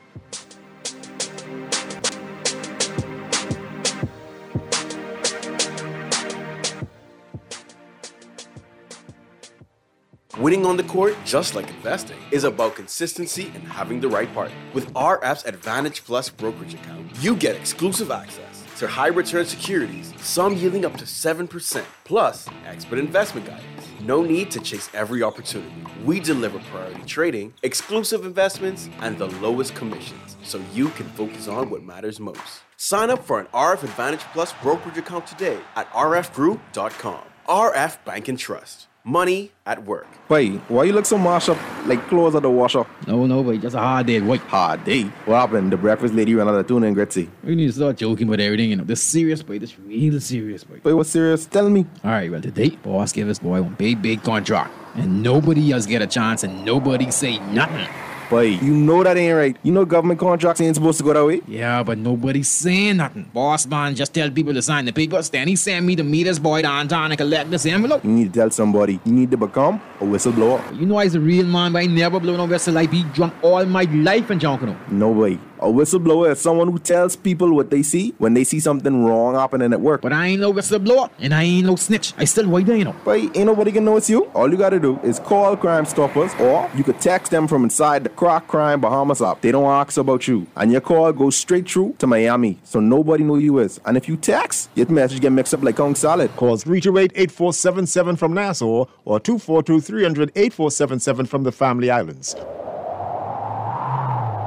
Winning on the court, just like investing, is about consistency and having the right partner. With R F's Advantage Plus brokerage account, you get exclusive access to high return securities, some yielding up to seven percent, plus expert investment guidance. No need to chase every opportunity. We deliver priority trading, exclusive investments, and the lowest commissions, so you can focus on what matters most. Sign up for an R F Advantage Plus brokerage account today at r f group dot com. R F Bank and Trust. Money at work. Wait, why you look so mashed up like clothes at the washer? No, no, wait, just a hard day. What? Hard day? What happened? The breakfast lady ran out of tuna and gritty. We need to start joking about everything, you know. This serious, boy. This real serious, boy. Wait, what's serious? Tell me. All right, well, today, boss gave us, boy, one big, big contract. And nobody else get a chance and nobody say nothing. Boy, you know that ain't right. You know government contracts ain't supposed to go that way. Yeah, but nobody's saying nothing. Boss man just tell people to sign the papers. Then he send me to meet this boy downtown and collect this envelope. You need to tell somebody. You need to become a whistleblower. You know I's a real man, but I never blow no whistle. I be drunk all my life and junk, you know. No way. A whistleblower is someone who tells people what they see when they see something wrong happening at work. But I ain't no whistleblower, and I ain't no snitch. I still white there, you know. But ain't nobody can know it's you. All you gotta do is call Crime Stoppers, or you could text them from inside the Crack Crime Bahamas app. They don't ask about you, and your call goes straight through to Miami, so nobody know you is. And if you text, your message get mixed up like Kong Salad. Call three two eight, eight four seven seven from Nassau or two four two, three hundred, eight four seven seven from the Family Islands.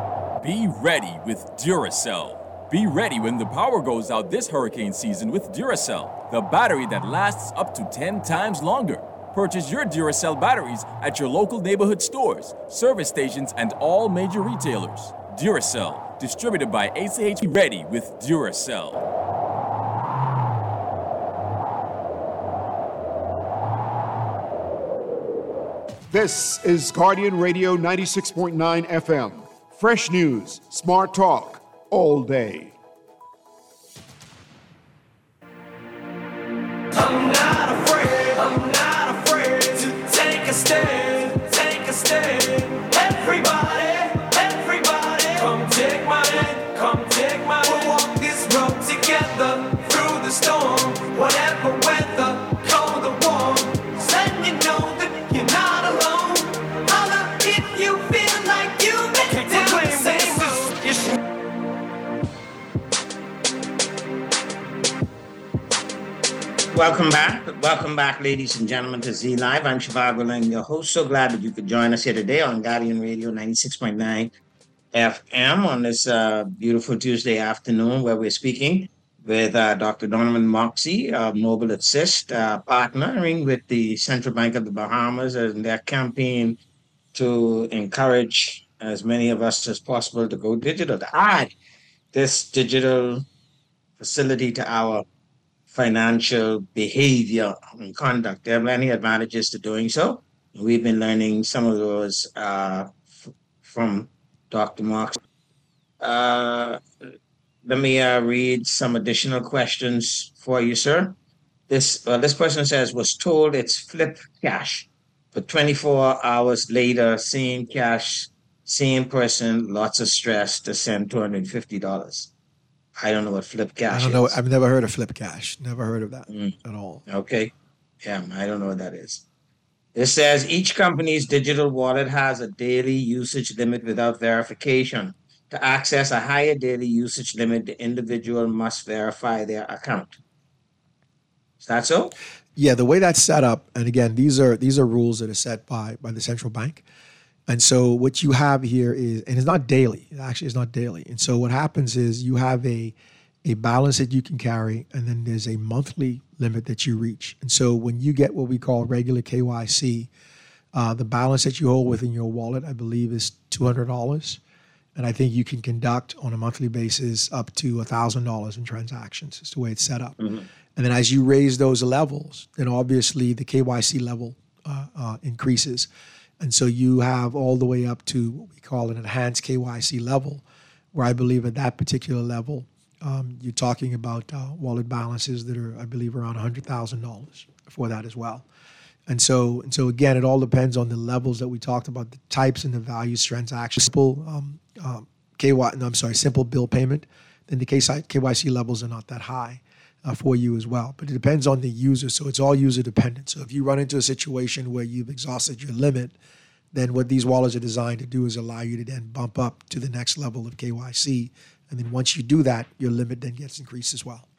Be ready with Duracell. Be ready when the power goes out this hurricane season with Duracell, the battery that lasts up to ten times longer. Purchase your Duracell batteries at your local neighborhood stores, service stations, and all major retailers. Duracell, distributed by A C H. Be ready with Duracell. This is Guardian Radio ninety-six point nine F M. Fresh news, smart talk, all day. I'm not afraid, I'm not afraid to take a stand, take a stand. Everybody, everybody, come take my hand, come take my hand. We'll walk this road together through the storm, whatever weather, cold or warm. Just letting you know that you're not alone. Holla if you feel like you've been down the same road. Welcome back. Welcome back, ladies and gentlemen, to Z Live. I'm Shivago Lang, your host. So glad that you could join us here today on Guardian Radio ninety-six point nine F M on this uh, beautiful Tuesday afternoon, where we're speaking with uh, Doctor Donovan Moxey of Mobile Assist, uh, partnering with the Central Bank of the Bahamas in their campaign to encourage as many of us as possible to go digital, to add this digital facility to our financial behavior and conduct. There are many advantages to doing so. We've been learning some of those uh, f- from Doctor Marks. Uh, let me uh, read some additional questions for you, sir. This uh, this person says, was told it's flip cash, but twenty-four hours later, same cash, same person, lots of stress to send two hundred fifty dollars. I don't know what flip cash is. I don't know. I've never heard of flip cash. Never heard of that mm. at all. Okay. Yeah, I don't know what that is. It says each company's digital wallet has a daily usage limit without verification. To access a higher daily usage limit, the individual must verify their account. Is that so? Yeah, the way that's set up, and again, these are these are rules that are set by by the central bank. And so what you have here is, and it's not daily, it actually is not daily. And so what happens is you have a, a balance that you can carry, and then there's a monthly limit that you reach. And so when you get what we call regular K Y C, uh, the balance that you hold within your wallet, I believe, is two hundred dollars. And I think you can conduct on a monthly basis up to one thousand dollars in transactions. It's the way it's set up. Mm-hmm. And then as you raise those levels, then obviously the K Y C level uh, uh, increases. And so you have all the way up to what we call an enhanced K Y C level, where I believe at that particular level, um, you're talking about uh, wallet balances that are, I believe, around one hundred thousand dollars for that as well. And so, and so again, it all depends on the levels that we talked about, the types and the values transactions. Simple um, um, K Y, no, I'm sorry, simple bill payment. Then the K Y C levels are not that high uh, for you as well. But it depends on the user, so it's all user dependent. So if you run into a situation where you've exhausted your limit, then what these wallets are designed to do is allow you to then bump up to the next level of K Y C. And then once you do that, your limit then gets increased as well.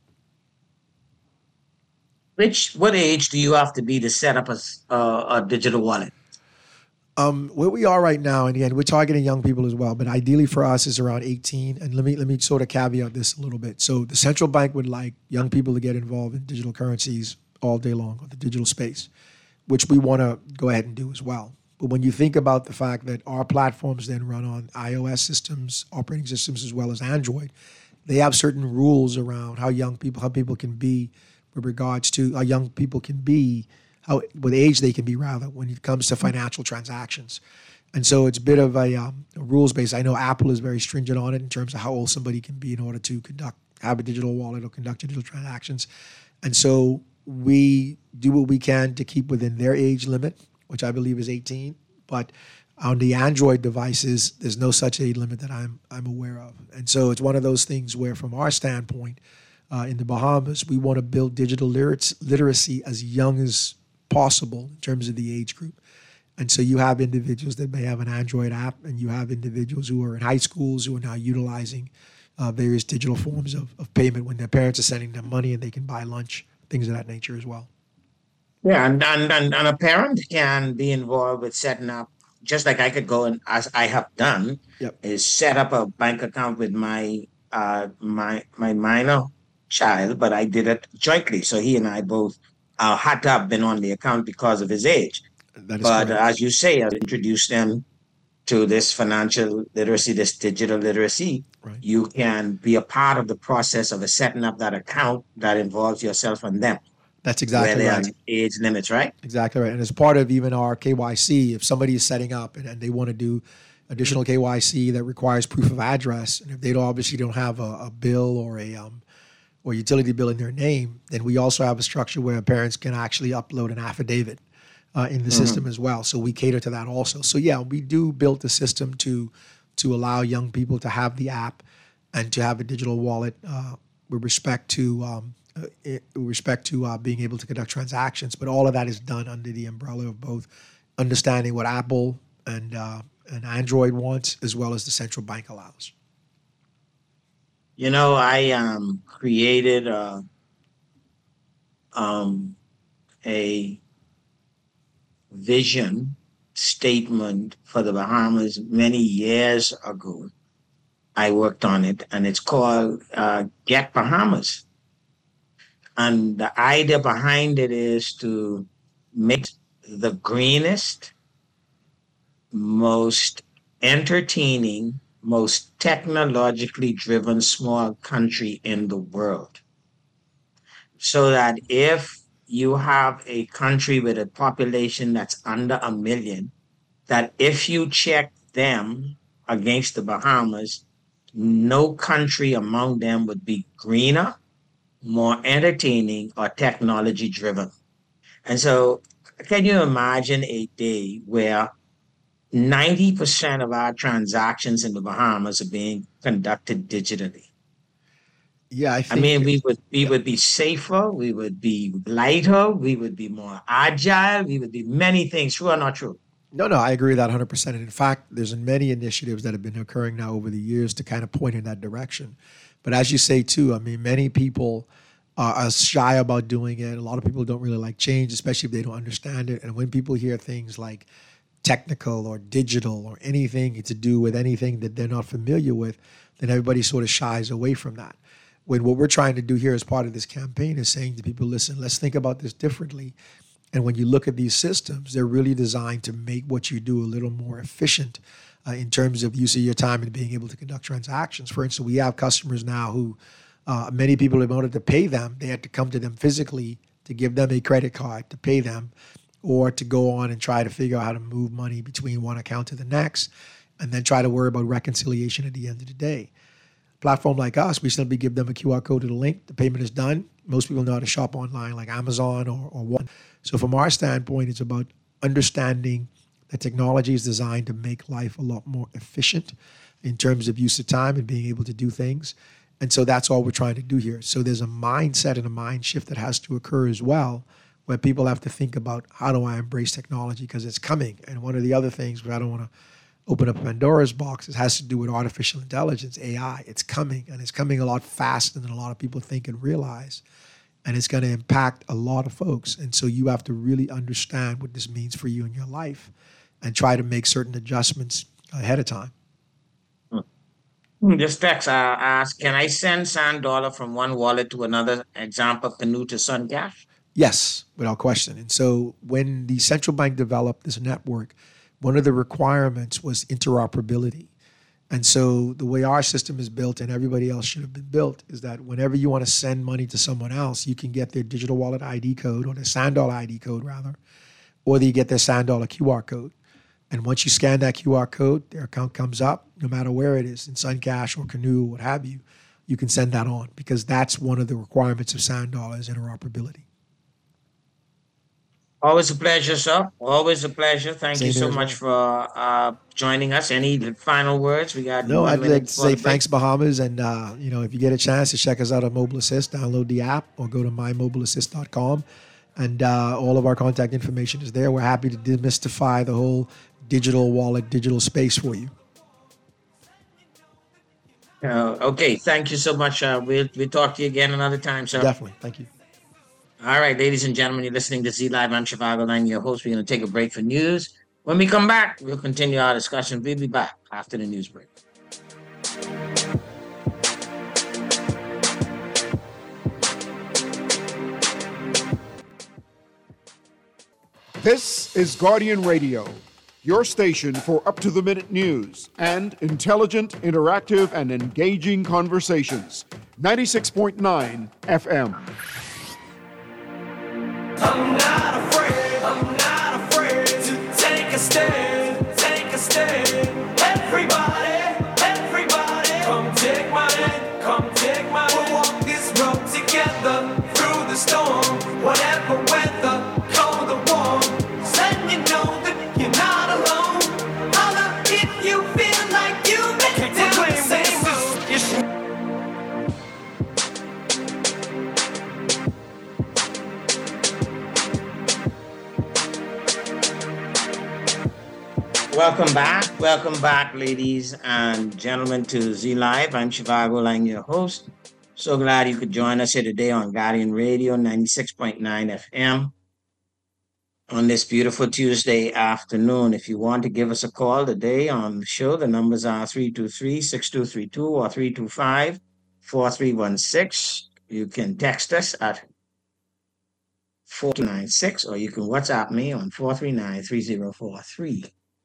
Which, what age do you have to be to set up a, uh, a digital wallet? Um, where we are right now, and again, we're targeting young people as well, but ideally for us is around eighteen. And let me let me sort of caveat this a little bit. So the central bank would like young people to get involved in digital currencies all day long, or the digital space, which we want to go ahead and do as well. But when you think about the fact that our platforms then run on iOS systems, operating systems, as well as Android, they have certain rules around how young people, how people can be with regards to how young people can be, how what age they can be rather, when it comes to financial transactions. And so it's a bit of a, um, a rules-based. I know Apple is very stringent on it in terms of how old somebody can be in order to conduct, have a digital wallet or conduct digital transactions. And so we do what we can to keep within their age limit, which I believe is eighteen. But on the Android devices, there's no such age limit that I'm I'm aware of. And so it's one of those things where, from our standpoint, uh, in the Bahamas, we want to build digital literacy, literacy as young as possible in terms of the age group. And so you have individuals that may have an Android app, and you have individuals who are in high schools who are now utilizing uh, various digital forms of, of payment when their parents are sending them money and they can buy lunch, things of that nature as well. Yeah, and, and, and, and a parent can be involved with setting up just like I could go and, as I have done, Yep. is set up a bank account with my uh, my my minor child, but I did it jointly. So he and I both uh, had to have been on the account because of his age. That is But correct. as you say, I've introduced them to this financial literacy, this digital literacy. Right. You can be a part of the process of setting up that account that involves yourself and them. That's Where exactly there right. are age limits, right? Exactly right. And as part of even our K Y C, if somebody is setting up and, and they want to do additional K Y C that requires proof of address, and if they don't, obviously don't have a, a bill or a um, or utility bill in their name, then we also have a structure where parents can actually upload an affidavit uh, in the Mhm. system as well. So we cater to that also. So yeah, we do build the system to to allow young people to have the app and to have a digital wallet uh, with respect to um, uh, it, with respect to uh, being able to conduct transactions. But all of that is done under the umbrella of both understanding what Apple and uh, and Android wants, as well as the central bank allows. You know, I um, created a, um, a vision statement for the Bahamas many years ago. I worked on it, and it's called uh, Get Bahamas. And the idea behind it is to make the greenest, most entertaining, most technologically driven small country in the world. So that if you have a country with a population that's under a million, that if you check them against the Bahamas, no country among them would be greener, more entertaining, or technology driven. And so, can you imagine a day where ninety percent of our transactions in the Bahamas are being conducted digitally? Yeah, I I think. mean, we would we would be safer, we would be lighter, we would be more agile, we would be many things. True or not true? No, no, I agree with that one hundred percent. And in fact, there's many initiatives that have been occurring now over the years to kind of point in that direction. But as you say, too, I mean, many people uh, are shy about doing it. A lot of people don't really like change, especially if they don't understand it. And when people hear things like technical or digital or anything to do with anything that they're not familiar with, then everybody sort of shies away from that. When what we're trying to do here as part of this campaign is saying to people, listen, let's think about this differently. And when you look at these systems, they're really designed to make what you do a little more efficient uh, in terms of use of your time and being able to conduct transactions. For instance, we have customers now who uh, many people, in order to pay them, they had to come to them physically to give them a credit card to pay them, or to go on and try to figure out how to move money between one account to the next, and then try to worry about reconciliation at the end of the day. Platform like us, we simply give them a Q R code to the link. The payment is done. Most people know how to shop online like Amazon or, or what. So from our standpoint, it's about understanding that technology is designed to make life a lot more efficient in terms of use of time and being able to do things. And so that's all we're trying to do here. So there's a mindset and a mind shift that has to occur as well, where people have to think about, how do I embrace technology, because it's coming. And one of the other things, but I don't want to open up Pandora's box, it has to do with artificial intelligence, A I. It's coming, and it's coming a lot faster than a lot of people think and realize. And it's going to impact a lot of folks. And so you have to really understand what this means for you in your life and try to make certain adjustments ahead of time. This text uh, asks, can I send Sand Dollar from one wallet to another? Example, Canoe to Suncash? Yes, without question. And so when the central bank developed this network, one of the requirements was interoperability. And so the way our system is built, and everybody else should have been built, is that whenever you want to send money to someone else, you can get their digital wallet I D code, or their Sand Dollar I D code rather, or you get their Sand Dollar Q R code. And once you scan that Q R code, their account comes up, no matter where it is, in Suncash or Canoe, what have you, you can send that on, because that's one of the requirements of Sand Dollar is interoperability. Always a pleasure, sir. Always a pleasure. Thank Same you here so as much for uh, joining us. Any final words? We got No, one I'd minute like to before say the break. thanks, Bahamas. And, uh, you know, if you get a chance to check us out on Mobile Assist, download the app or go to my mobile assist dot com. And uh, all of our contact information is there. We're happy to demystify the whole digital wallet, digital space for you. Uh, okay, thank you so much. Uh, we'll, we'll talk to you again another time, sir. Definitely. Thank you. All right, ladies and gentlemen, you're listening to Z Live. I'm Shivago Lang, your host. We're going to take a break for news. When we come back, we'll continue our discussion. We'll be back after the news break. This is Guardian Radio, your station for up-to-the-minute news and intelligent, interactive, and engaging conversations. ninety-six point nine F M. I'm not afraid, I'm not afraid to take a stand, take a stand. Everybody, everybody, come take my hand, come take my hand. We'll walk this road together through the storm, whatever weather, cold or warm. Letting you know that you're not alone. Holla if you feel like you've been down the same road. Welcome back. Welcome back, ladies and gentlemen, to Z Live. I'm Shivago Lang, your host. So glad you could join us here today on Guardian Radio ninety-six point nine F M on this beautiful Tuesday afternoon. If you want to give us a call today on the show, the numbers are three two three, six two three two or three two five, four three one six. You can text us at four two nine six, or you can WhatsApp me on four three nine, three zero four three.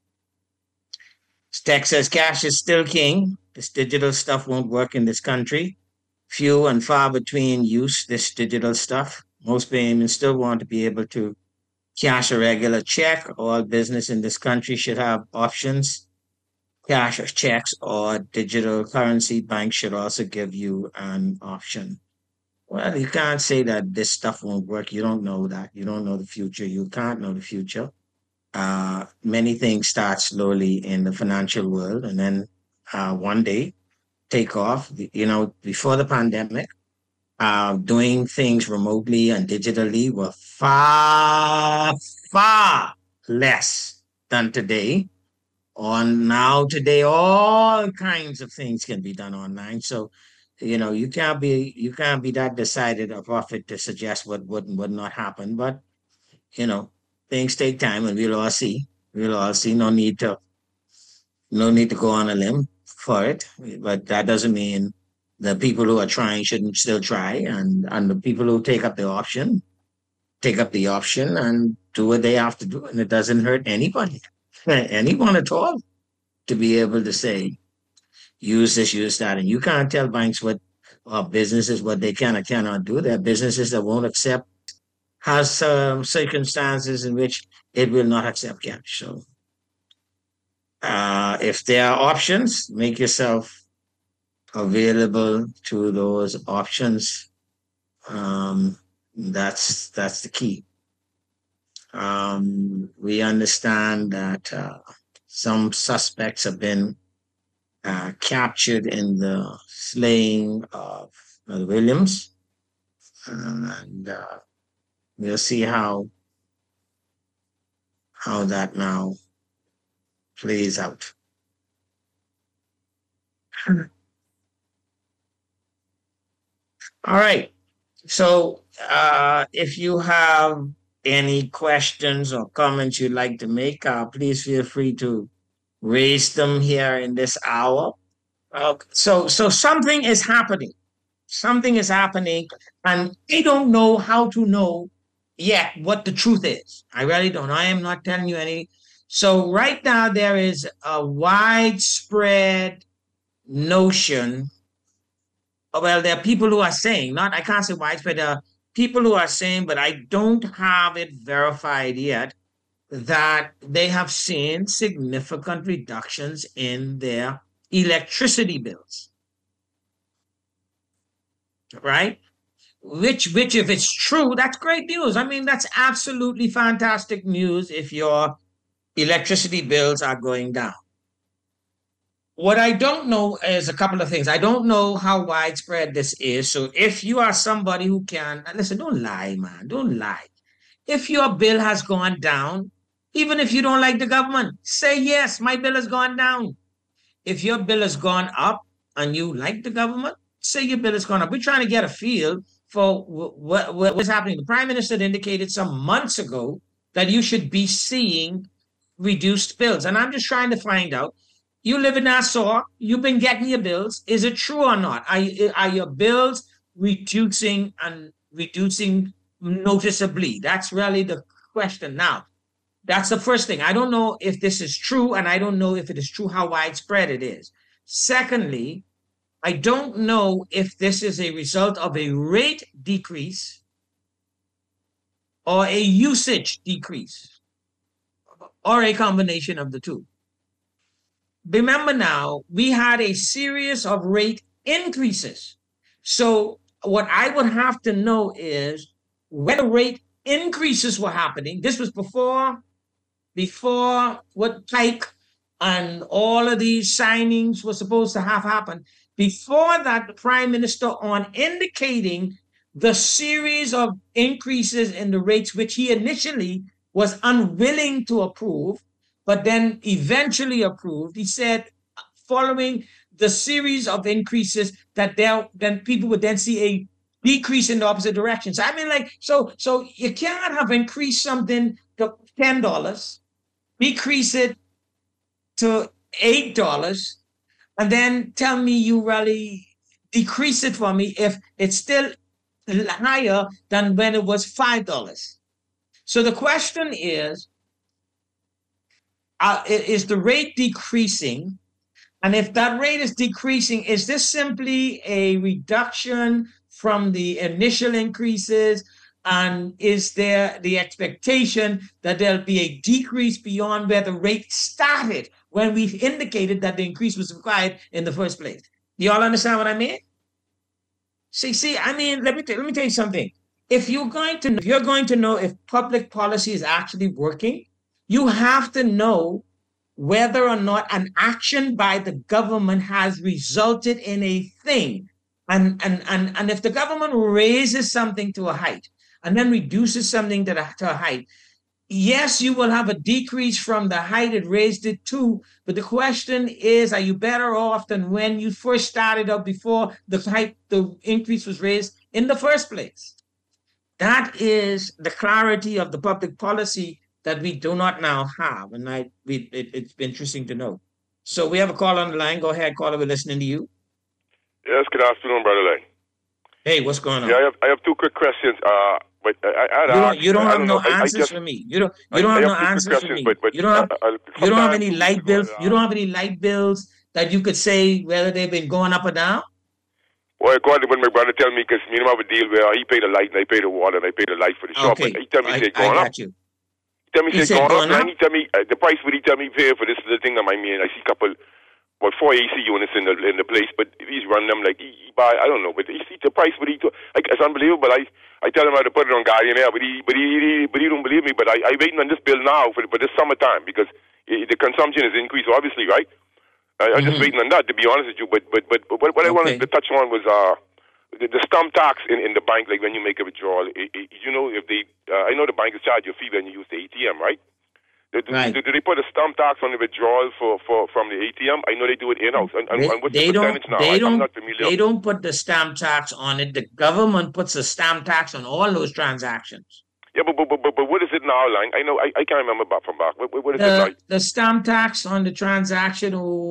Text says cash is still king. This digital stuff won't work in this country. Few and far between use this digital stuff. Most payments still want to be able to cash a regular check. All business in this country should have options. Cash or checks or digital currency. Banks should also give you an option. Well, you can't say that this stuff won't work. You don't know that. You don't know the future. You can't know the future. Uh, many things start slowly in the financial world and then uh, one day take off. You know, before the pandemic, uh, doing things remotely and digitally were far, far less than today. On now, today, all kinds of things can be done online. So, you know, you can't be you can't be that decided of it to suggest what would and would not happen. But, you know, things take time, and we'll all see. We'll all see. No need to, no need to go on a limb for it. But that doesn't mean the people who are trying shouldn't still try, and and the people who take up the option, take up the option and do what they have to do, and it doesn't hurt anybody, anyone at all, to be able to say, use this, use that, and you can't tell banks what or businesses what they can or cannot do. There are businesses that won't accept. Has some circumstances in which it will not accept cash. So uh, if there are options, make yourself available to those options. Um, that's that's the key. Um, we understand that uh, some suspects have been uh, captured in the slaying of Mother Williams. And uh, we'll see how how that now plays out. All right. So uh, if you have any questions or comments you'd like to make, uh, please feel free to raise them here in this hour. Uh, so so something is happening. Something is happening, and I don't know how to know yet what the truth is. I really don't. I am not telling you any. So right now there is a widespread notion. Well, there are people who are saying, not, I can't say widespread, there are people who are saying, but I don't have it verified yet, that they have seen significant reductions in their electricity bills. Right? Which, which, if it's true, that's great news. I mean, that's absolutely fantastic news if your electricity bills are going down. What I don't know is a couple of things. I don't know how widespread this is. So if you are somebody who can, listen, don't lie, man. Don't lie. If your bill has gone down, even if you don't like the government, say, yes, my bill has gone down. If your bill has gone up and you like the government, say your bill has gone up. We're trying to get a feel for what, what, what's happening. The Prime Minister indicated some months ago that you should be seeing reduced bills. And I'm just trying to find out, you live in Nassau, you've been getting your bills. Is it true or not? Are, are your bills reducing and reducing noticeably? That's really the question. Now, that's the first thing. I don't know if this is true, and I don't know if it is true how widespread it is. Secondly, I don't know if this is a result of a rate decrease or a usage decrease, or a combination of the two. Remember now, we had a series of rate increases. So what I would have to know is when the rate increases were happening, this was before, before what Pike and all of these signings were supposed to have happened. Before that, the Prime Minister, on indicating the series of increases in the rates, which he initially was unwilling to approve, but then eventually approved, he said, following the series of increases, that there, then people would then see a decrease in the opposite direction. So I mean, like, so so you can't have increased something to ten dollars, decrease it to eight dollars, and then tell me you really decrease it for me if it's still higher than when it was five dollars. So the question is, uh, is the rate decreasing? And if that rate is decreasing, is this simply a reduction from the initial increases? And is there the expectation that there'll be a decrease beyond where the rate started when we indicated that the increase was required in the first place? Do y'all understand what I mean? See, see, I mean, let me t- let me tell you something. If you're going to if you're going to know if public policy is actually working, you have to know whether or not an action by the government has resulted in a thing. And, and, and, and if the government raises something to a height and then reduces something to, the, to a height, yes, you will have a decrease from the height it raised it to. But the question is, are you better off than when you first started up before the height, the increase was raised in the first place? That is the clarity of the public policy that we do not now have. And I, we, it, it's interesting to know. So we have a call on the line. Go ahead, caller. We're listening to you. Yes, good afternoon, Brother Lang. Hey, what's going on? Yeah, I have, I have two quick questions. Uh, but I, I, you don't, asked, you don't I have don't no know, answers I, I guess, for me. You don't. You don't I, have I have no answers for me. But, but, you don't have. Uh, you don't have any light bills. You don't have any light bills that you could say whether they've been going up or down. Well, according to what my brother tell me, because me and him have a deal where he paid the light and I pay the water and I pay the light for the shop. Okay. But he tell me I, it's going I got up. You. He tell me He it's said going, going up. up? And he tell me uh, the price what he tell me pay for this is the thing that I mean. I see a couple, about four A C units in the in the place, but he's running them like he, he buy. I don't know, but he see the price what he like it's unbelievable. I I tell him how to put it on Guardian Air, but he but he, he but he don't believe me. But I I waiting on this bill now for for this summertime because it, the consumption is increased, obviously, right? I, I'm mm-hmm. just waiting on that, to be honest with you. But but but, but what, what okay. I wanted to touch on was uh. The, the stamp tax in, in the bank, like when you make a withdrawal, it, it, you know, if they, uh, I know the bank is charge you a fee when you use the A T M, right? Do, right. do, do they put a stamp tax on the withdrawal for, for from the A T M? I know they do it in-house. And, and, they, and what's they the percentage don't, now? They I, don't, I'm not familiar. They don't put the stamp tax on it. The government puts a stamp tax on all those transactions. Yeah, but but, but, but what is it now, Lang? I know, I, I can't remember back from back. What, what is the, it like? The stamp tax on the transaction,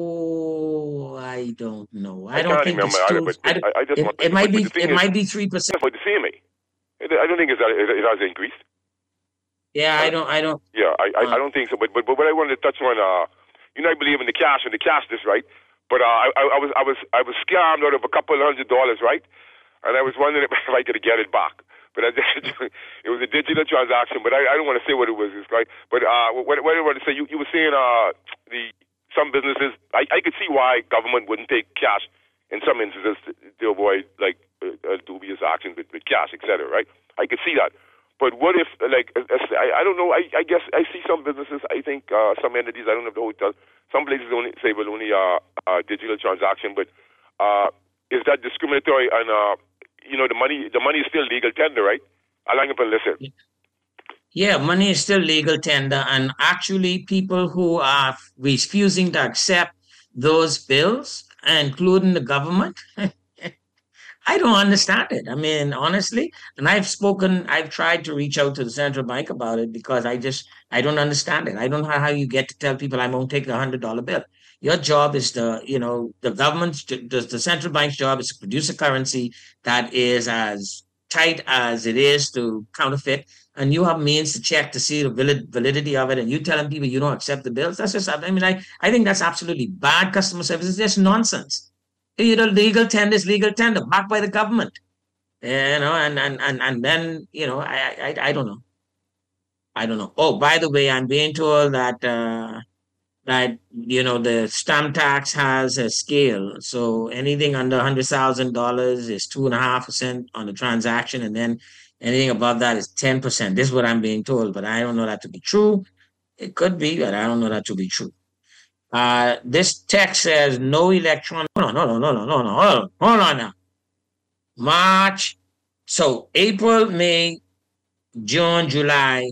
oh, I don't know. I, I don't think it's too, but, but I, I just it, want, it might be, it is, might be three percent. For the C M A. I don't think it's, it, it has increased. Yeah, I don't, I don't. Yeah, I, I, uh, I don't think so. But, but but what I wanted to touch on, uh, you know, I believe in the cash and the cash this, right? But uh, I, I was I was I was scammed out of a couple of hundred dollars, right? And I was wondering if I could get it back. But I just, it was a digital transaction. But I, I don't want to say what it was, right? But uh, what, what I want to say, you, you were saying uh, the some businesses. I, I could see why government wouldn't take cash in some instances to, to avoid like uh, dubious actions with, with cash, et cetera. Right? I could see that. But what if, like, I, I don't know, I, I guess I see some businesses, I think uh, some entities, I don't know if the hotel, some places only say, well, only uh, uh, digital transaction, but uh, is that discriminatory? And, uh, you know, the money the money is still legal tender, right? I'll hang up and listen. Yeah, money is still legal tender. And actually, people who are refusing to accept those bills, including the government, I don't understand it. I mean, honestly, and I've spoken, I've tried to reach out to the central bank about it because I just, I don't understand it. I don't know how you get to tell people I won't take the one hundred dollar bill. Your job is to, you know, the government's, the, the central bank's job is to produce a currency that is as tight as it is to counterfeit. And you have means to check to see the validity of it. And you telling people you don't accept the bills. That's just, I mean, I, I think that's absolutely bad customer service. It's just nonsense. You know, legal tender is legal tender, backed by the government. You know, and and and and then, you know, I I I don't know. I don't know. Oh, by the way, I'm being told that uh, that you know the stamp tax has a scale. So anything under a hundred thousand dollars is two and a half percent on the transaction, and then anything above that is ten percent. This is what I'm being told, but I don't know that to be true. It could be, but I don't know that to be true. Uh, this text says no electronic. No, no, no, no, no, no, no. Hold on, hold on now. March, so April, May, June, July,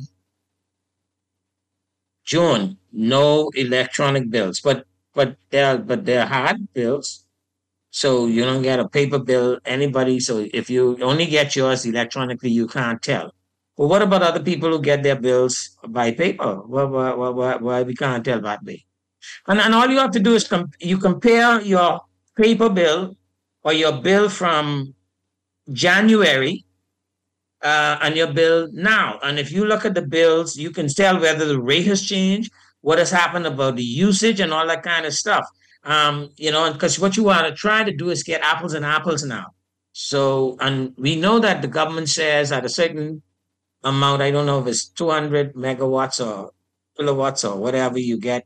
June. No electronic bills, but but they're but they're hard bills. So you don't get a paper bill. Anybody. So if you only get yours electronically, you can't tell. Well, what about other people who get their bills by paper? Why why why, why we can't tell that way? And, and all you have to do is com- you compare your paper bill or your bill from January uh, and your bill now. And if you look at the bills, you can tell whether the rate has changed, what has happened about the usage and all that kind of stuff. Um, you know, because what you want to try to do is get apples and apples now. So, and we know that the government says at a certain amount, I don't know if it's two hundred megawatts or kilowatts or whatever you get,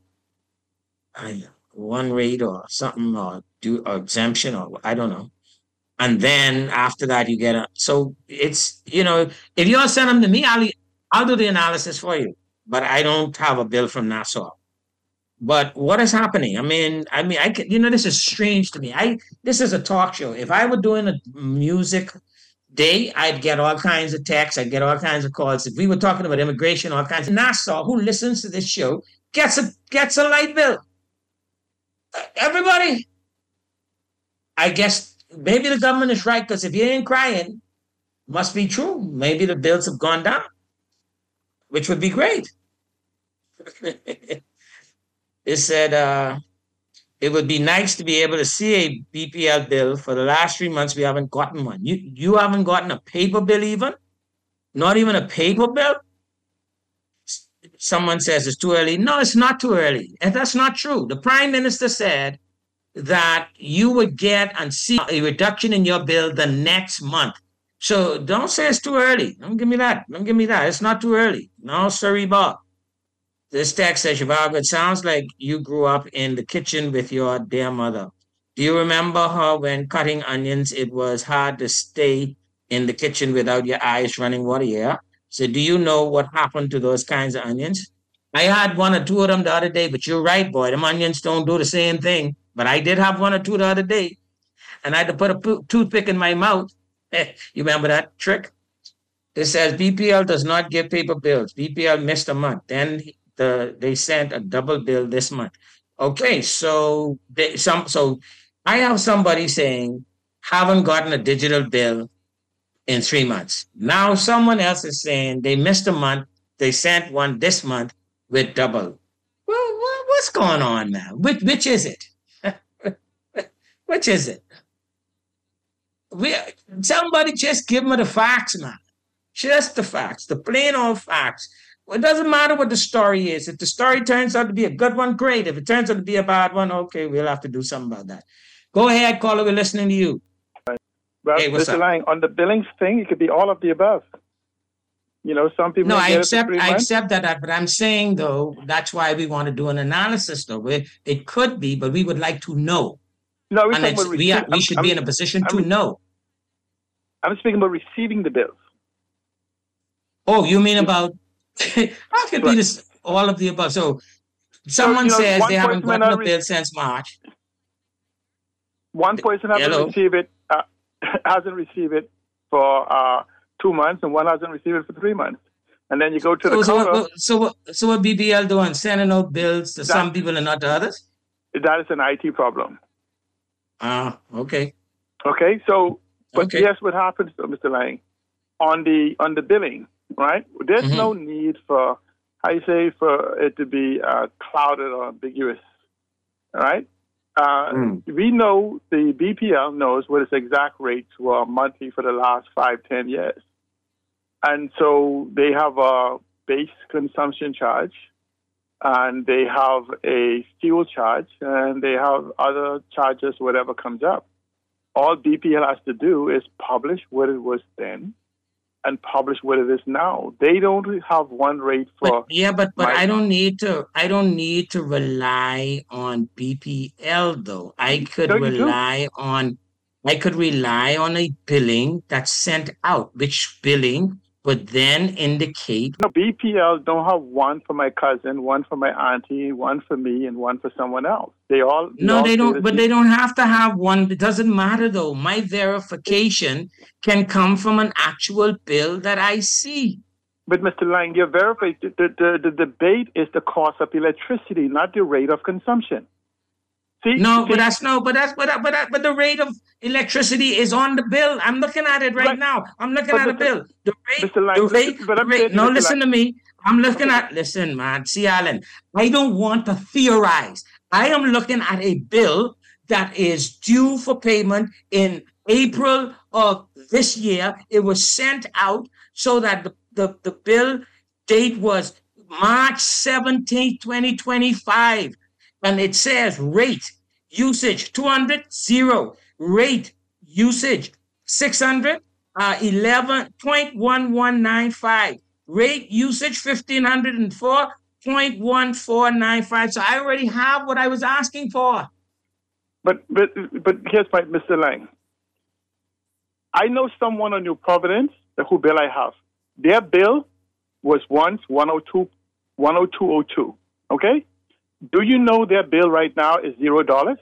one rate or something, or do or exemption, or I don't know. And then after that, you get a. So it's, you know, if you all send them to me, I'll I'll do the analysis for you. But I don't have a bill from Nassau. But what is happening? I mean, I mean, I can, you know, this is strange to me. I this is a talk show. If I were doing a music day, I'd get all kinds of texts. I'd get all kinds of calls. If we were talking about immigration, all kinds of Nassau, who listens to this show, gets a gets a light bill. Everybody, I guess maybe the government is right, because if you ain't crying, must be true. Maybe the bills have gone down, which would be great. It said uh, it would be nice to be able to see a B P L bill. For the last three months, we haven't gotten one. You you haven't gotten a paper bill even? Not even a paper bill? Someone says it's too early. No, it's not too early. And that's not true. The Prime Minister said that you would get and see a reduction in your bill the next month. So don't say it's too early. Don't give me that. Don't give me that. It's not too early. No, sorry, Bob. This text says, Zhivago, it sounds like you grew up in the kitchen with your dear mother. Do you remember her when cutting onions? It was hard to stay in the kitchen without your eyes running water. Yeah. So do you know what happened to those kinds of onions? I had one or two of them the other day, but you're right, boy. Them onions don't do the same thing. But I did have one or two the other day, and I had to put a toothpick in my mouth. You remember that trick? It says B P L does not give paper bills. B P L missed a month. Then the they sent a double bill this month. Okay, so they, some so I have somebody saying haven't gotten a digital bill in three months. Now someone else is saying they missed a month. They sent one this month with double. Well, what's going on now? Which which is it? Which is it? We somebody just give me the facts, man. Just the facts, the plain old facts. Well, it doesn't matter what the story is. If the story turns out to be a good one, great. If it turns out to be a bad one, okay, we'll have to do something about that. Go ahead, caller. We're listening to you. Well, hey, what's Mister up? Lang, on the billings thing, it could be all of the above. You know, some people. No, I get it for accept. three I months. accept that, but I'm saying though that's why we want to do an analysis. Though it, it could be, but we would like to know. No, we're and talking it's, about we, are, receipt- we should I'm- be in a position I'm- to know. I'm speaking about receiving the bills. Oh, you mean about? How could be this? All of the above. So, someone you know, says one they haven't person may gotten a not bill re- since March. One person hasn't Hello? received it, uh, hasn't received it for uh, two months, and one hasn't received it for three months. And then you go to the So, so, counter. what, so, what, so what B B L doing? Sending out bills to That- some people and not to others? That is an I T problem. Ah, okay. Okay, so But Okay. here's what happens, though, Mister Lang. On the on the billing, right? There's Mhm. no need for, how you say, for it to be uh, clouded or ambiguous, all right? Uh, Mm. We know the B P L knows what its exact rates were monthly for the last five, ten years. And so they have a base consumption charge, and they have a fuel charge, and they have other charges, whatever comes up. All B P L has to do is publish what it was then and publish what it is now. They don't have one rate for. But, yeah, but but my- I don't need to. I don't need to rely on B P L though. I could No, you do. rely on. I could rely on a billing that's sent out, which billing would then indicate. No, B P L don't have one for my cousin, one for my auntie, one for me, and one for someone else. They all. No, all they say don't. the But same- they don't have to have one. It doesn't matter though. My verification can come from an actual bill that I see. But Mister Lang, you're verifying. The, the, the, the debate is the cost of electricity, not the rate of consumption. See, No, see- but that's no, but that's but that, but that, but the rate of electricity is on the bill. I'm looking at it right, Right. now. I'm looking But at a Mister bill. The rate, Mister Lang, the listen- rate, but the I'm rate. saying to No, Mister listen Lang- to me. I'm looking at. Listen, man. See, Alan. I don't want to theorize. I am looking at a bill that is due for payment in April of this year. It was sent out so that the the, the bill date was March seventeenth, twenty twenty-five. And it says rate usage two hundred, zero. Rate usage six hundred, uh, eleven point one one nine five. Rate usage fifteen oh four point one four nine five. So I already have what I was asking for. But but but here's my Mister Lang. I know someone on New Providence who bill I have. Their bill was once one oh two oh two. Okay? Do you know their bill right now is zero dollars?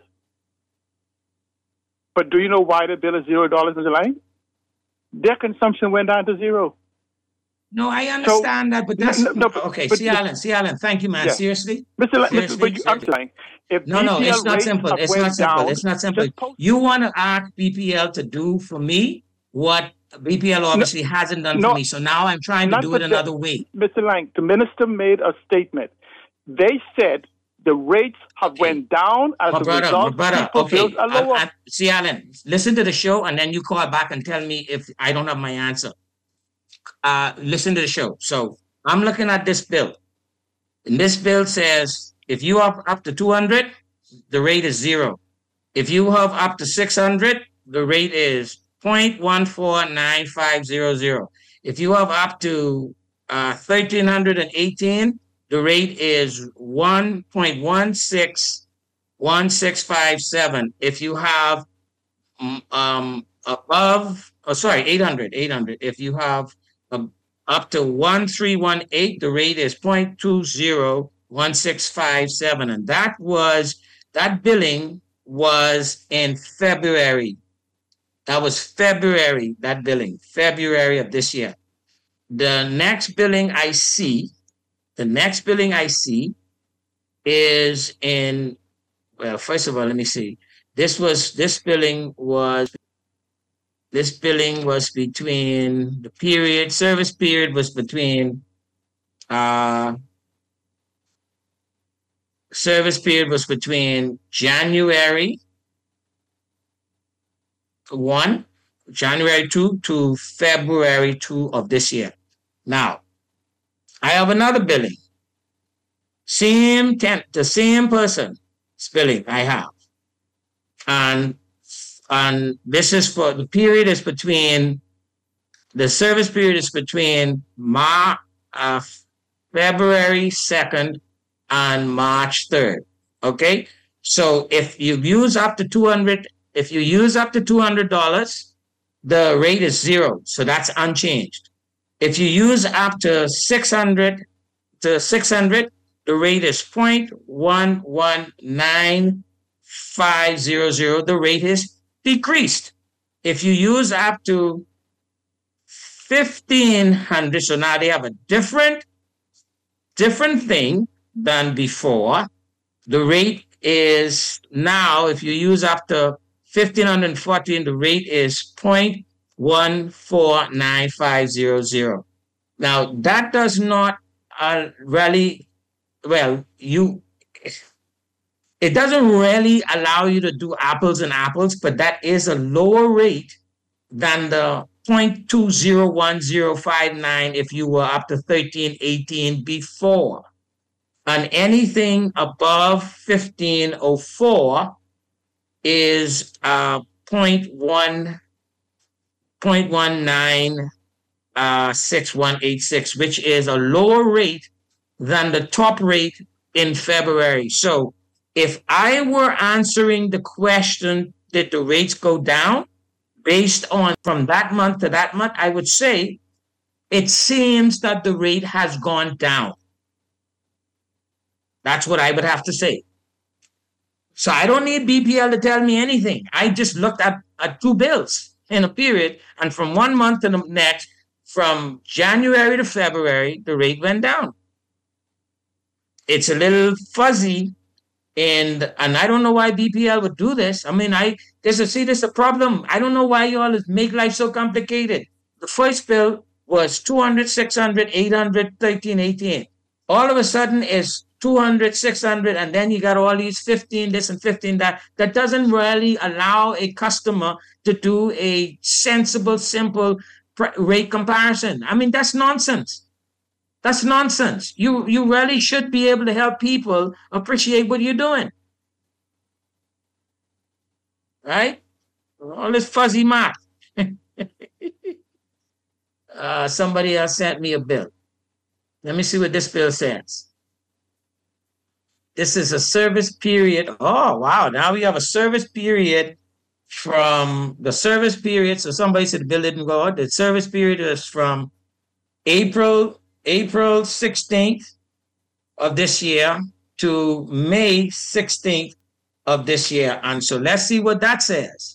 But do you know why the bill is zero dollars, Mister Lang? Their consumption went down to zero. No, I understand that, but that's No, no, but- okay. but- See, Alan, see, Alan, thank you, man. Yeah. Seriously, Mister Lang, Seriously? but you, I'm Seriously? saying, if No, no, B P L it's not rates simple. have It's went not simple. down, It's not simple. just post- You want to ask B P L to do for me what B P L obviously hasn't done no, for me. So now I'm trying to not do for it that. another way. Mister Lang, the minister made a statement. They said the rates have went down as My a brother, my result. brother. People Okay, bills are I- lower. I- see, Alan, listen to the show, and then you call back and tell me if I don't have my answer. Uh, listen to the show. So I'm looking at this bill, and this bill says if you have up to two hundred, the rate is zero. If you have up to six hundred, the rate is zero point one four nine five zero zero. If you have up to uh, one thousand three hundred eighteen, the rate is one point one six one six five seven. If you have mm, um above, oh sorry, eight hundred, eight hundred. If you have um, up to one three one eight, the rate is zero point two zero one six five seven. And that was, that billing was in February. That was February, that billing, February of this year. The next billing I see, the next billing I see is in, well, first of all, let me see. This was, this billing was, this billing was between, the period, service period was between, uh, service period was between January one, January two to February two of this year. Now, I have another billing. Same ten, the same person billing I have. And and this is for, the period is between, the service period is between Mar, uh, February second and March third. Okay? So if you use up to two hundred, if you use up to two hundred dollars, the rate is zero. So that's unchanged. If you use up to six hundred to six hundred, the rate is zero point one one nine five zero zero. The rate is decreased. If you use up to fifteen hundred, so now they have a different, different thing than before. The rate is now, if you use up to fifteen fourteen, the rate is zero point one four nine five zero zero. Now, that does not uh, really, well, you, it doesn't really allow you to do apples and apples, but that is a lower rate than the zero point two zero one zero five nine if you were up to thirteen eighteen before. And anything above fifteen oh four is uh, zero point one, zero point one nine six one eight six, which is a lower rate than the top rate in February. So if I were answering the question, did the rates go down based on from that month to that month, I would say it seems that the rate has gone down. That's what I would have to say. So I don't need B P L to tell me anything. I just looked at, at two bills in a period, and from one month to the next, from January to February, the rate went down. It's a little fuzzy, and and I don't know why B P L would do this. I mean, I there's a see there's a problem. I don't know why you all make life so complicated. The first bill was two hundred, six hundred, eight hundred, thirteen, eighteen. All of a sudden is two hundred, six hundred, and then you got all these fifteen this and fifteen that. That doesn't really allow a customer to do a sensible, simple rate comparison. I mean, that's nonsense. That's nonsense. You you really should be able to help people appreciate what you're doing. Right? All this fuzzy math. uh, somebody else sent me a bill. Let me see what this bill says. This is a service period. Oh, wow. Now we have a service period from the service period. So somebody said the bill didn't go out. The service period is from April, April sixteenth of this year to May sixteenth of this year. And so let's see what that says.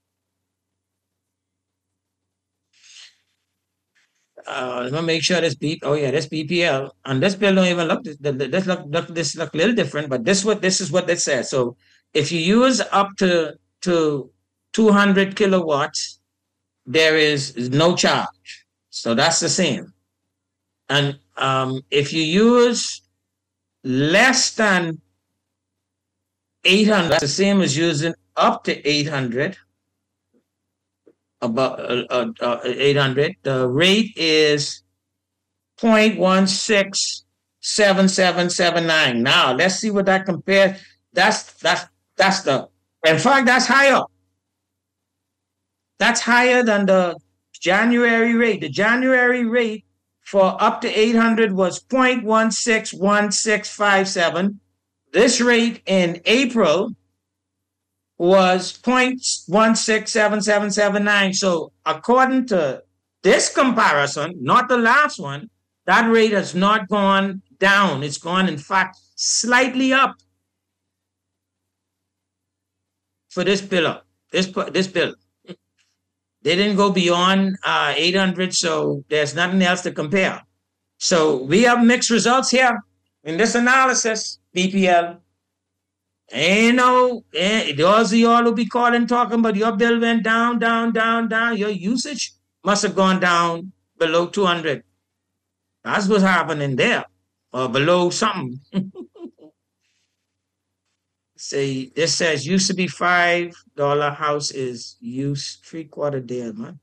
Uh, let me make sure this B. Oh yeah, this B P L, and this bill don't even look. This, this look, look this look a little different, but this what this is what it says. So if you use up to to two hundred kilowatts, there is no charge. So that's the same. And um, if you use less than eight hundred, that's the same as using up to eight hundred. About uh, uh, uh, eight hundred. The rate is zero point one six seven seven seven nine. Now let's see what that compares. That's that's that's the. In fact, that's higher. That's higher than the January rate. The January rate for up to eight hundred was zero point one six one six five seven. This rate in April was zero point one six seven seven seven nine. So according to this comparison, not the last one, that rate has not gone down. It's gone, in fact, slightly up for this bill. This, this bill. They didn't go beyond uh, eight hundred, so there's nothing else to compare. So we have mixed results here in this analysis, B P L. Ain't no, eh, those of y'all will be calling talking about your bill went down, down, down, down. Your usage must have gone down below two hundred. That's what's happening there, or below something. See, this says used to be five dollar house is used three quarter deal, man.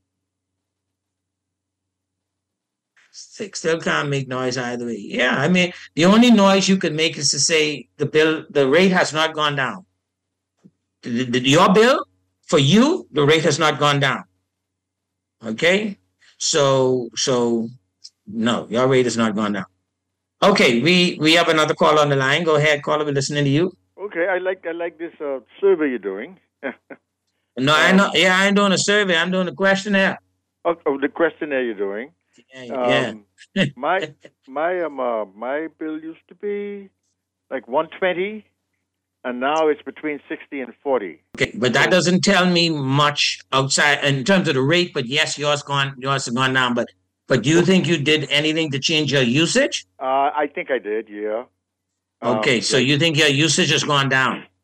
Still can't make noise either way. Yeah, I mean, the only noise you can make is to say the bill, the rate has not gone down. The, the, your bill, for you, the rate has not gone down. Okay? So, so no, your rate has not gone down. Okay, we, we have another call on the line. Go ahead, caller, we're listening to you. Okay, I like I like this uh, survey you're doing. No, I know. Yeah, I ain't doing a survey. I'm doing a questionnaire. Oh, oh the questionnaire you're doing. Yeah. Um, my my um uh, my bill used to be like one twenty, and now it's between sixty and forty. Okay, but that doesn't tell me much outside in terms of the rate. But yes, yours gone yours has gone down. But but do you think you did anything to change your usage? Uh, I think I did. Yeah. Okay, um, so you think your usage has gone down?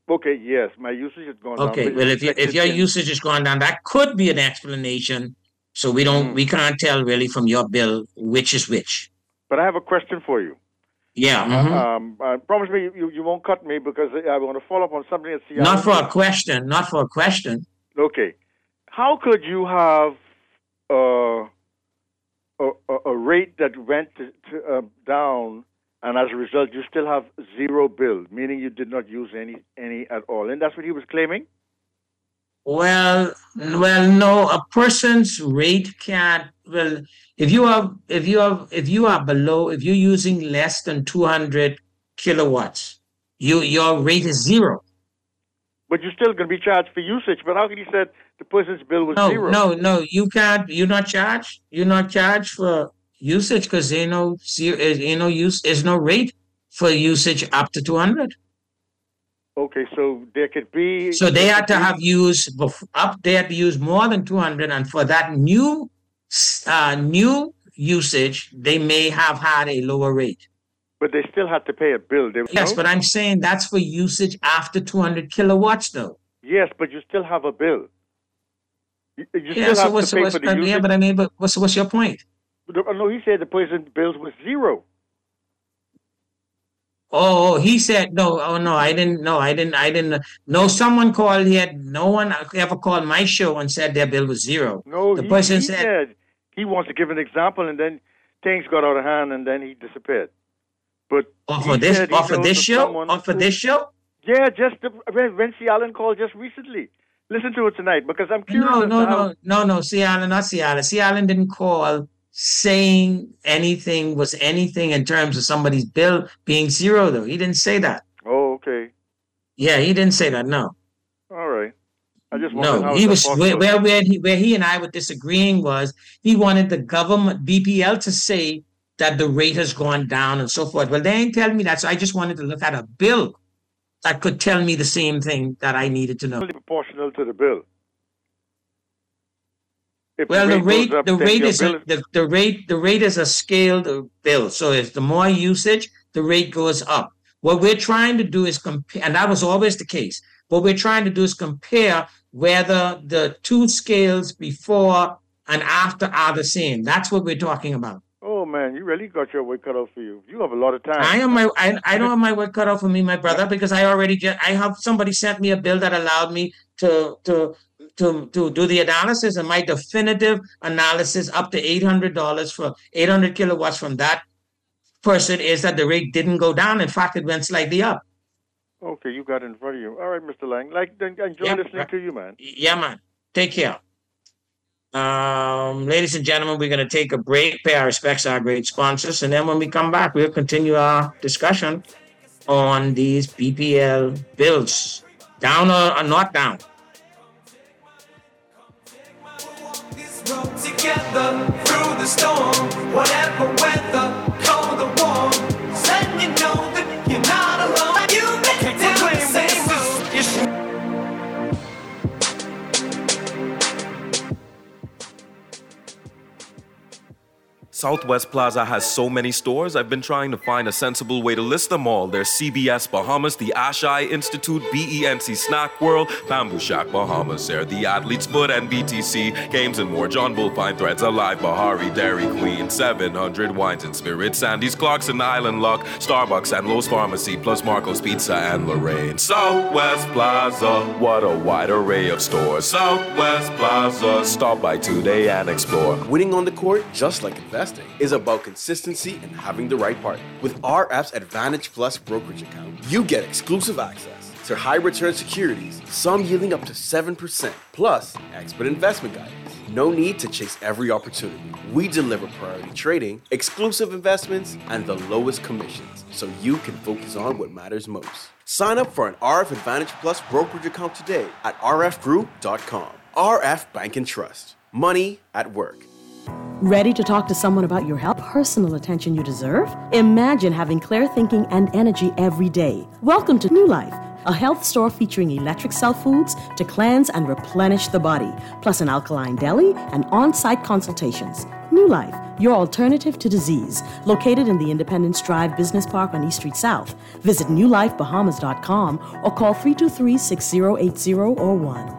Okay, yes, my usage has gone down. Okay, well, if you, if your usage has gone down, that could be an explanation. So we don't, mm. we can't tell really from your bill which is which. But I have a question for you. Yeah. Mm-hmm. Um, uh, promise me you, you won't cut me because I want to follow up on something that's... Not for a question, not for a question. Okay. How could you have uh, a, a, a rate that went to, to, uh, down and as a result you still have zero bill, meaning you did not use any any at all? And that's what he was claiming? Well, well, no, a person's rate can't, well, if you are, if you are, if you are below, if you're using less than two hundred kilowatts, you, your rate is zero. But you're still going to be charged for usage. But how can you say the person's bill was no, zero? No, no, you can't, you're not charged. You're not charged for usage because there's no, there's no use, there's no rate for usage up to two hundred. Okay, so there could be... So they had to be... have used, up, they had to use more than two hundred, and for that new uh, new usage, they may have had a lower rate. But they still had to pay a bill. They, yes, no? but I'm saying that's for usage after two hundred kilowatts, though. Yes, but you still have a bill. You, you yeah, still so have what's, to pay what's, for the usage. Yeah, but I mean, but what's, what's your point? No, he said the person's bills was zero. Oh, he said no. Oh no, I didn't. No, I didn't. I didn't. No, someone called. He had no one ever called my show and said their bill was zero. No, the he, person he said, said he wants to give an example, and then things got out of hand, and then he disappeared. But oh, for this, oh, for this show, oh, for this show. Yeah, just the, when C. Allen called just recently. Listen to it tonight because I'm curious. No, no, how... no, no, no. C. Allen, not C. Allen. C. Allen didn't call saying anything was anything in terms of somebody's bill being zero, though. He didn't say that. Oh, okay. Yeah, he didn't say that. No. All right. I just no. How he was where, where where he where he and I were disagreeing was he wanted the government B P L to say that the rate has gone down and so forth. Well, they ain't telling me that, so I just wanted to look at a bill that could tell me the same thing that I needed to know. Proportional to the bill. If well, the rate, the rate, up, the rate is bill... a, the, the rate, the rate is a scaled bill. So if the more usage, the rate goes up. What we're trying to do is compare, and that was always the case. What we're trying to do is compare whether the two scales before and after are the same. That's what we're talking about. Oh man, you really got your work cut out for you. You have a lot of time. I am my, I, I don't have my work cut out for me, my brother, because I already get. I have somebody sent me a bill that allowed me to to. To, to do the analysis, and my definitive analysis up to eight hundred dollars for eight hundred kilowatts from that person is that the rate didn't go down. In fact, it went slightly up. Okay, you got it in front of you. All right, Mister Lang. Like, enjoy yeah, listening right. to you, man. Yeah, man. Take care. Um, ladies and gentlemen, we're going to take a break, pay our respects to our great sponsors, and then when we come back, we'll continue our discussion on these B P L bills. Down or, or not down? Together through the storm, whatever weather, cold or warm, letting you know that you're not alone. You make it down the same road. Southwest Plaza has so many stores, I've been trying to find a sensible way to list them all. There's C B S Bahamas, the Ashai Institute, B E N C Snack World, Bamboo Shack Bahamas, there, the Athlete's Foot, and B T C, Games and More, John Bull Fine Threads, Alive, Bahari, Dairy Queen, seven hundred Wines and Spirits, Sandy's Clocks and Island Lock, Starbucks and Lowe's Pharmacy, plus Marco's Pizza and Lorraine. Southwest Plaza, what a wide array of stores. Southwest Plaza, stop by today and explore. Winning on the court, just like investing, is about consistency and having the right partner. With R F's Advantage Plus brokerage account, you get exclusive access to high return securities, some yielding up to seven percent, plus expert investment guidance. No need to chase every opportunity. We deliver priority trading, exclusive investments, and the lowest commissions, so you can focus on what matters most. Sign up for an R F Advantage Plus brokerage account today at r f group dot com. R F Bank and Trust. Money at work. Ready to talk to someone about your health, personal attention you deserve? Imagine having clear thinking and energy every day. Welcome to New Life, a health store featuring electric cell foods to cleanse and replenish the body, plus an alkaline deli and on-site consultations. New Life, your alternative to disease, located in the Independence Drive Business Park on East Street South. Visit new life bahamas dot com or call three two three, six zero eight zero or one.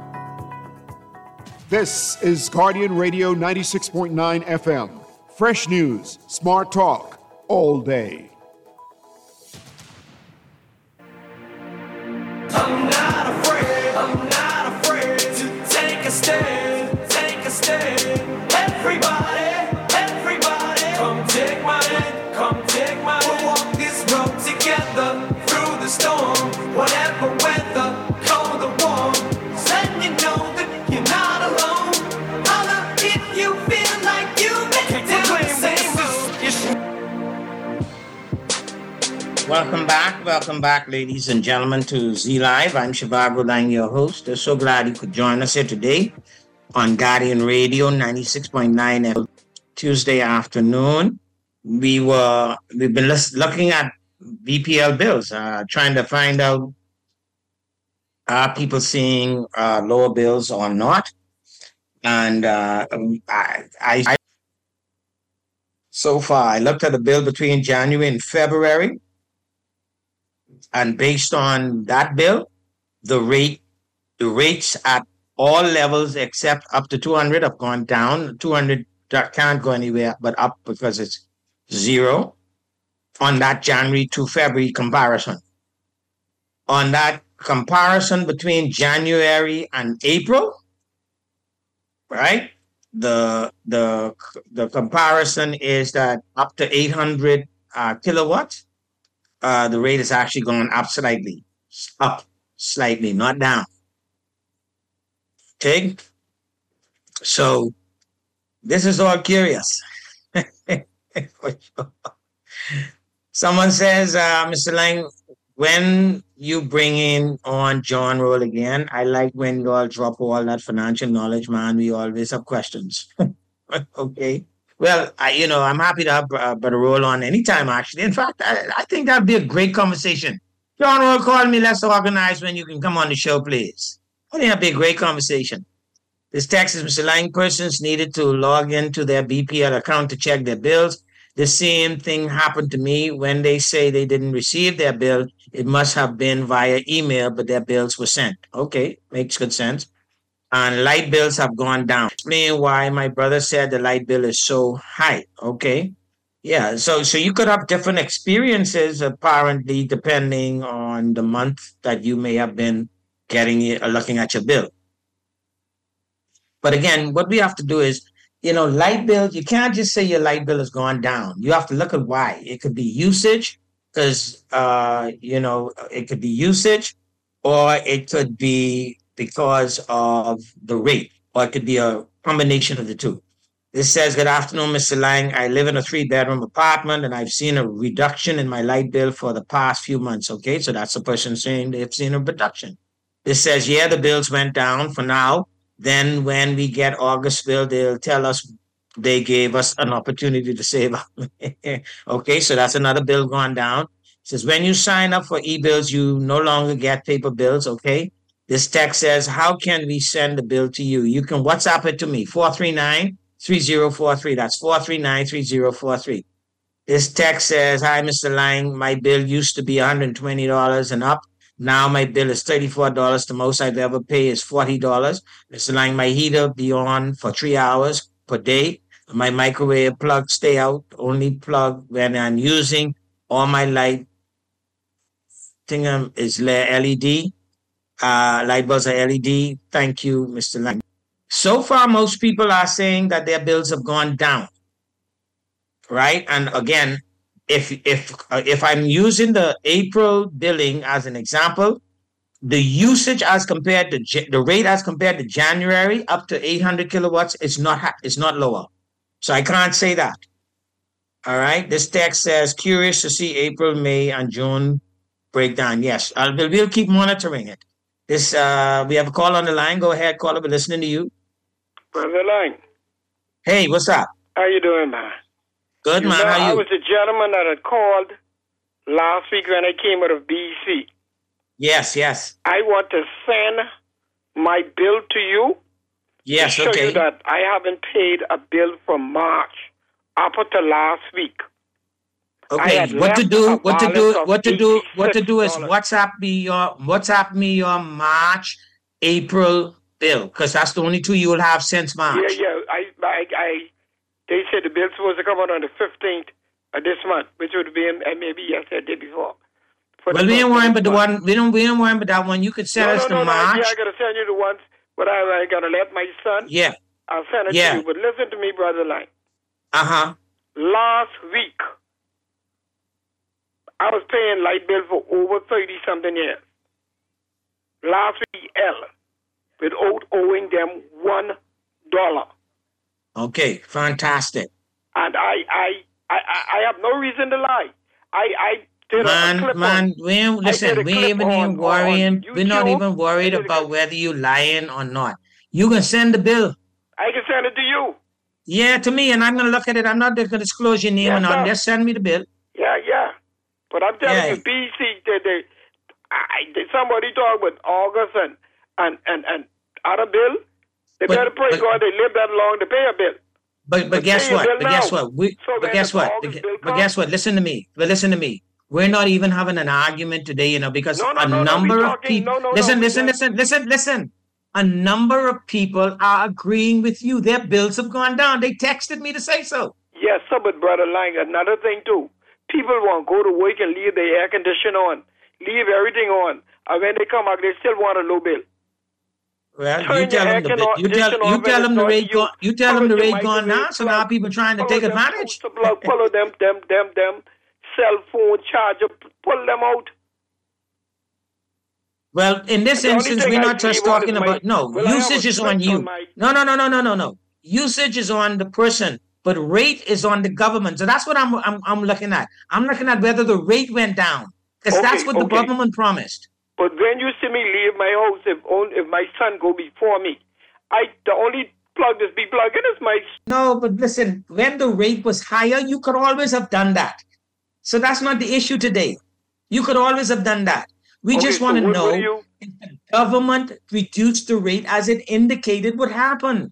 This is Guardian Radio ninety-six point nine F M. Fresh news, smart talk, all day. I'm not afraid, I'm not afraid to take a stand, take a stand. Everybody, everybody, come take my hand, come take my hand. We'll walk this road together through the storm, whatever weather, cold or warm. Just letting you know that you're not alone. Holla if you feel like you've been down the same road. Welcome back, welcome back, ladies and gentlemen, to Z Live. I'm Shivago Lang, your host. I'm so glad you could join us here today on Guardian Radio ninety-six point nine F M, Tuesday afternoon. We were we've been looking at B P L bills, uh, trying to find out are people seeing uh, lower bills or not. And uh, I, I, I so far I looked at the bill between January and February. And based on that bill, the rate, the rates at all levels except up to two hundred have gone down. two hundred can't go anywhere but up because it's zero on that January to February comparison. On that comparison between January and April, right? The the the comparison is that up to eight hundred uh, kilowatts. Uh, the rate is actually going up slightly, up slightly, not down. Okay? So this is all curious. Someone says, uh, Mister Lang, when you bring in on John Roll again, I like when you all drop all that financial knowledge, man. We always have questions. Okay? Well, I, you know, I'm happy to have uh, Brother Roll on anytime, actually. In fact, I, I think that'd be a great conversation. John Roll, call me. Let's organize when you can come on the show, please. I think that'd be a great conversation. This text is Mister Lang, persons needed to log into their B P L account to check their bills. The same thing happened to me when they say they didn't receive their bill. It must have been via email, but their bills were sent. Okay, makes good sense. And light bills have gone down. Explain why my brother said the light bill is so high. Okay. Yeah. So so you could have different experiences, apparently, depending on the month that you may have been getting it or looking at your bill. But again, what we have to do is, you know, light bills, you can't just say your light bill has gone down. You have to look at why. It could be usage, because, uh, you know, it could be usage, or it could be because of the rate, or it could be a combination of the two. This says, good afternoon, Mister Lang. I live in a three-bedroom apartment, and I've seen a reduction in my light bill for the past few months. Okay, so that's the person saying they've seen a reduction. This says, yeah, the bills went down for now. Then when we get August bill, they'll tell us they gave us an opportunity to save. Okay, so that's another bill gone down. It says, when you sign up for e-bills, you no longer get paper bills, okay? This text says, how can we send the bill to you? You can WhatsApp it to me, four three nine, three zero four three. That's four three nine, three zero four three. This text says, hi, Mister Lang. My bill used to be one hundred twenty dollars and up. Now my bill is thirty-four dollars. The most I'd ever pay is forty dollars. Mister Lang, my heater be on for three hours per day. My microwave plug stay out, only plug when I'm using. All my light thing is L E D. Uh, light bulbs are L E D. Thank you, Mister Lang. So far, most people are saying that their bills have gone down, right? And again, if if uh, if I'm using the April billing as an example, the usage as compared to J- the rate as compared to January up to eight hundred kilowatts is not ha- is not lower, so I can't say that. All right. This text says, curious to see April, May, and June breakdown. Yes, I'll, we'll keep monitoring it. This uh, we have a call on the line. Go ahead, caller. We're listening to you. Brother Lang. Hey, what's up? How you doing, man? Good, you man. Know, How you? I was the gentleman that had called last week when I came out of B C. Yes, yes. I want to send my bill to you. Yes, to show okay. you that I haven't paid a bill from March up until last week. I Okay, had what to left do? a What to balance do? of What to do? What to do is eighty-six dollars. WhatsApp me your WhatsApp me your March, April bill, because that's the only two you will have since March. Yeah, yeah. I, I, I, they said the bill's supposed to come out on the fifteenth of this month, which would be uh, maybe yesterday, day before. For Well, the we first ain't of worrying this about the month. one. We don't. We don't worry about that one. You could send No, us no, the no, no. March. Yeah, I gotta send you the ones. But I, I gotta let my son. Yeah. I'll send it Yeah. to you. But listen to me, brother Line. Uh huh. Last week, I was paying light bill for over thirty something years. Last week, L, without owing them one dollar. Okay, fantastic. And I, I, I, I I have no reason to lie. I, I did a Man, clip man, on. we ain't, I did listen, a we clip ain't even on- even worrying. on We're not YouTube. even worried about whether you lying or not. You can send the bill. I can send it to you. Yeah, to me, and I'm gonna look at it. I'm not gonna disclose your name Yes, or not. sir. Just send me the bill. Yeah, yeah. But I'm telling Yeah. you, B C, they, they, I, they, somebody talk with August and and and and other bill. They But- better pray but- God they live that long to pay a bill. But but But guess pay your what? bill But guess now. what? We So but when guess the what? August bill But guess what? Listen to me. But listen to me. We're not even having an argument today, you know, because No, no, a no, no, number we of talking- people. no, no, no, listen, we listen, just- listen, listen, listen. A number of people are agreeing with you. Their bills have gone down. They texted me to say so. Yes, sir, but brother Lang, another thing too. People want to go to work and leave the air conditioner on, leave everything on, and when they come back, they still want a low bill. Well, Turn you tell your them the air bill. You tell conditioner you off tell and them it's the not rate you. go. You tell them Follow the your rate gone down. microwave So now plug. people trying to Follow take them advantage. toaster plug, follow them, them, them, them, cell phone charger, pull them out. Well, in this The only instance, thing we're I not just believe on talking is my- about no will I have a usage is on switch you. on my- No, no, no, no, no, no, no. Usage is on the person, but rate is on the government. So that's what I'm I'm, I'm looking at. I'm looking at whether the rate went down because that's Okay, what the okay. government promised. But when you see me leave my house, if only, if my son go before me, I the only plug this be plugging is my. No, but listen, when the rate was higher, you could always have done that. So that's not the issue today. You could always have done that. We Okay, just so want to what know will you- if the government reduced the rate as it indicated would happen.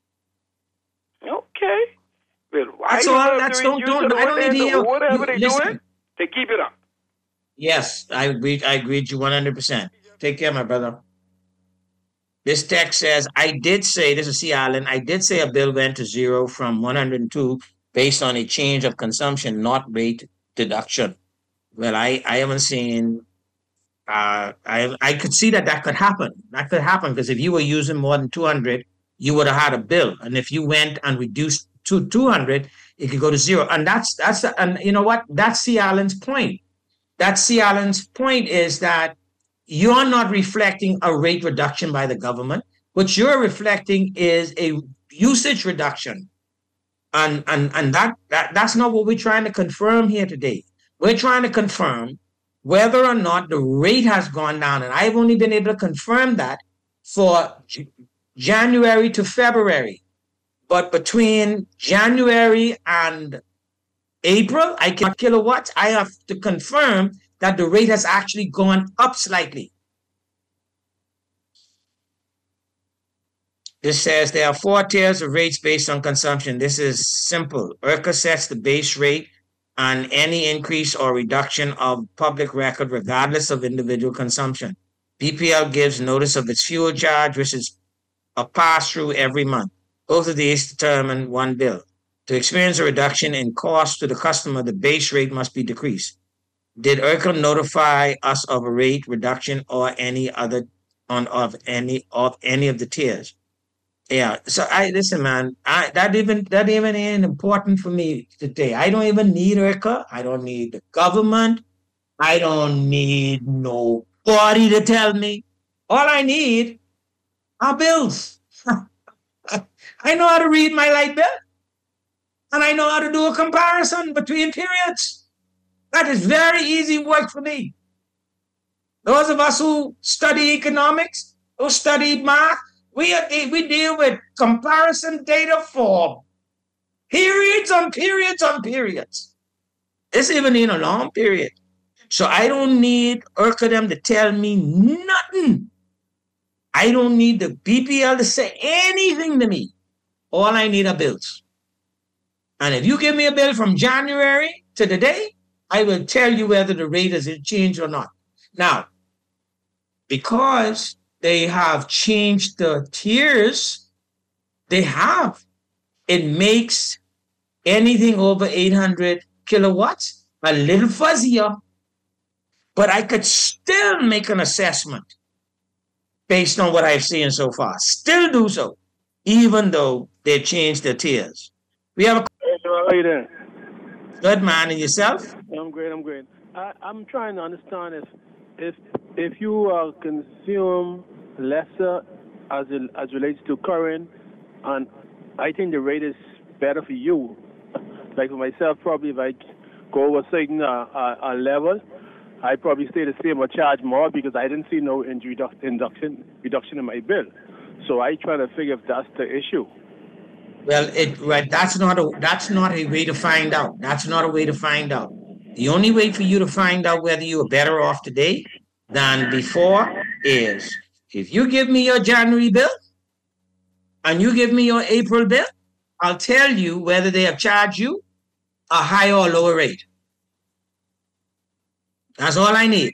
Okay. Well, why That's do all. they have That's to don't reduce don't. it? I don't need to hear. Whatever you- they listen. doing, they keep it up. Yes, I agree. I agree with you one hundred percent. Take care, my brother. This text says, I did say, this is C. Allen, I did say a bill went to zero from one hundred two based on a change of consumption, not rate deduction. Well, I, I haven't seen, uh, I, I could see that that could happen. That could happen because if you were using more than two hundred, you would have had a bill. And if you went and reduced to two hundred, it could go to zero. And that's, that's, and you know what? That's C. Allen's point. That's C. Allen's point is that you're not reflecting a rate reduction by the government. What you're reflecting is a usage reduction. And, and, and that, that that's not what we're trying to confirm here today. We're trying to confirm whether or not the rate has gone down. And I've only been able to confirm that for J- January to February. But between January and April, I can kilowatts, I have to confirm that the rate has actually gone up slightly. This says there are four tiers of rates based on consumption. This is simple. E R C A sets the base rate on any increase or reduction of public record, regardless of individual consumption. B P L gives notice of its fuel charge, which is a pass-through every month. Both of these determine one bill. To experience a reduction in cost to the customer, the base rate must be decreased. Did E R C A notify us of a rate reduction or any other on of any of any of the tiers? Yeah. So I listen, man. I that even that even ain't important for me today. I don't even need E R C A. I don't need the government. I don't need nobody to tell me. All I need are bills. I know how to read my light bill, and I know how to do a comparison between periods. That is very easy work for me. Those of us who study economics, who study math, we, are, we deal with comparison data for periods on periods on periods. This even in a long period. So I don't need I R C A them to tell me nothing. I don't need the B P L to say anything to me. All I need are bills. And if you give me a bill from January to today, I will tell you whether the rate has changed or not. Now, because they have changed the tiers, they have. It makes anything over eight hundred kilowatts a little fuzzier, but I could still make an assessment based on what I've seen so far. Still do so, even though they've changed the tiers. We have a Hey, how are you doing? good man, and yourself? I'm great. I'm great. I, I'm trying to understand if if if you uh, consume lesser as it, as relates to current, and I think the rate is better for you. Like for myself, probably if I go over a certain uh, uh, uh, level, I probably stay the same or charge more because I didn't see no introdu- induction reduction in my bill. So I try to figure if that's the issue. Well, it right, that's not a that's not a way to find out. That's not a way to find out. The only way for you to find out whether you are better off today than before is if you give me your January bill and you give me your April bill, I'll tell you whether they have charged you a higher or lower rate. That's all I need.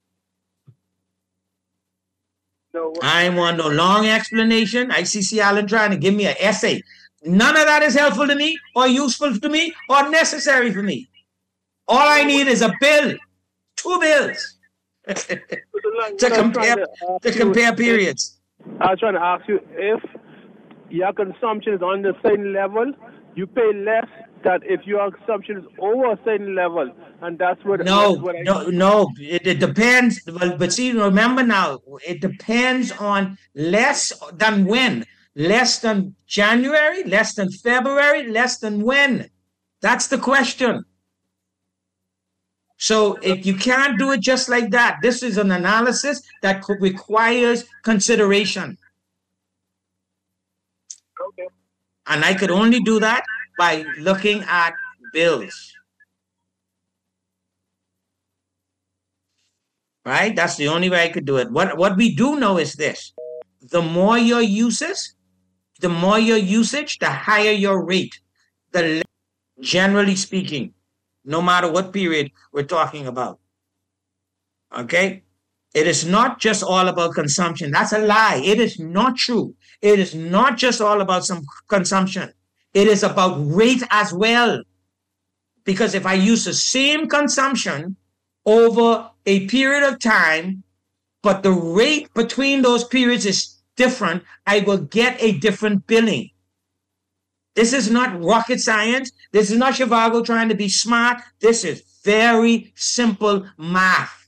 No, I want no long explanation. I see C. Allen trying to give me an essay. None of that is helpful to me or useful to me or necessary for me. All I need is a bill, two bills to compare to compare periods. I was trying to ask you if your consumption is on the same level, you pay less than if your consumption is over a certain level, and that's what. No, that's what I no, no. It, it depends. Well, but see, remember now, it depends on less than when. Less than January, less than February, less than when? That's the question. So if you can't do it just like that, this is an analysis that co- requires consideration. Okay. And I could only do that by looking at bills. Right? That's the only way I could do it. What, what we do know is this. The more your uses, the more your usage, the higher your rate. The le- generally speaking, no matter what period we're talking about. Okay? It is not just all about consumption. That's a lie. It is not true. It is not just all about some consumption. It is about rate as well. Because if I use the same consumption over a period of time, but the rate between those periods is different, I will get a different billing. This is not rocket science. This is not Zhivago trying to be smart. This is very simple math.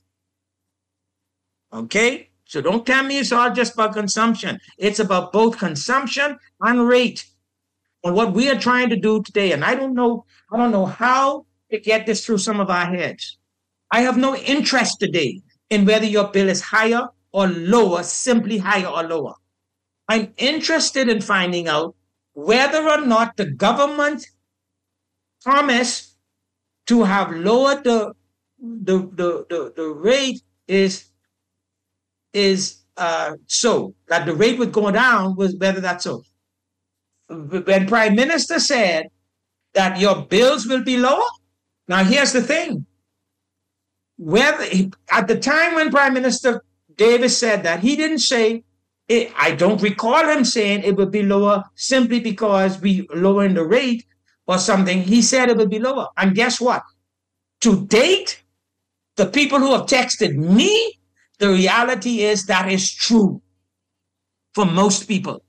Okay? So don't tell me it's all just about consumption. It's about both consumption and rate. And what we are trying to do today, and I don't know, I don't know how to get this through some of our heads. I have no interest today in whether your bill is higher or lower, simply higher or lower. I'm interested in finding out whether or not the government promise to have lowered the the the, the, the rate is is uh, so that the rate would go down, was whether that's so. When Prime Minister said that your bills will be lower, now here's the thing. Whether at the time when Prime Minister Davis said that, he didn't say, it, I don't recall him saying it would be lower simply because we lowering the rate or something. He said it would be lower. And guess what? To date, the people who have texted me, the reality is that is true for most people.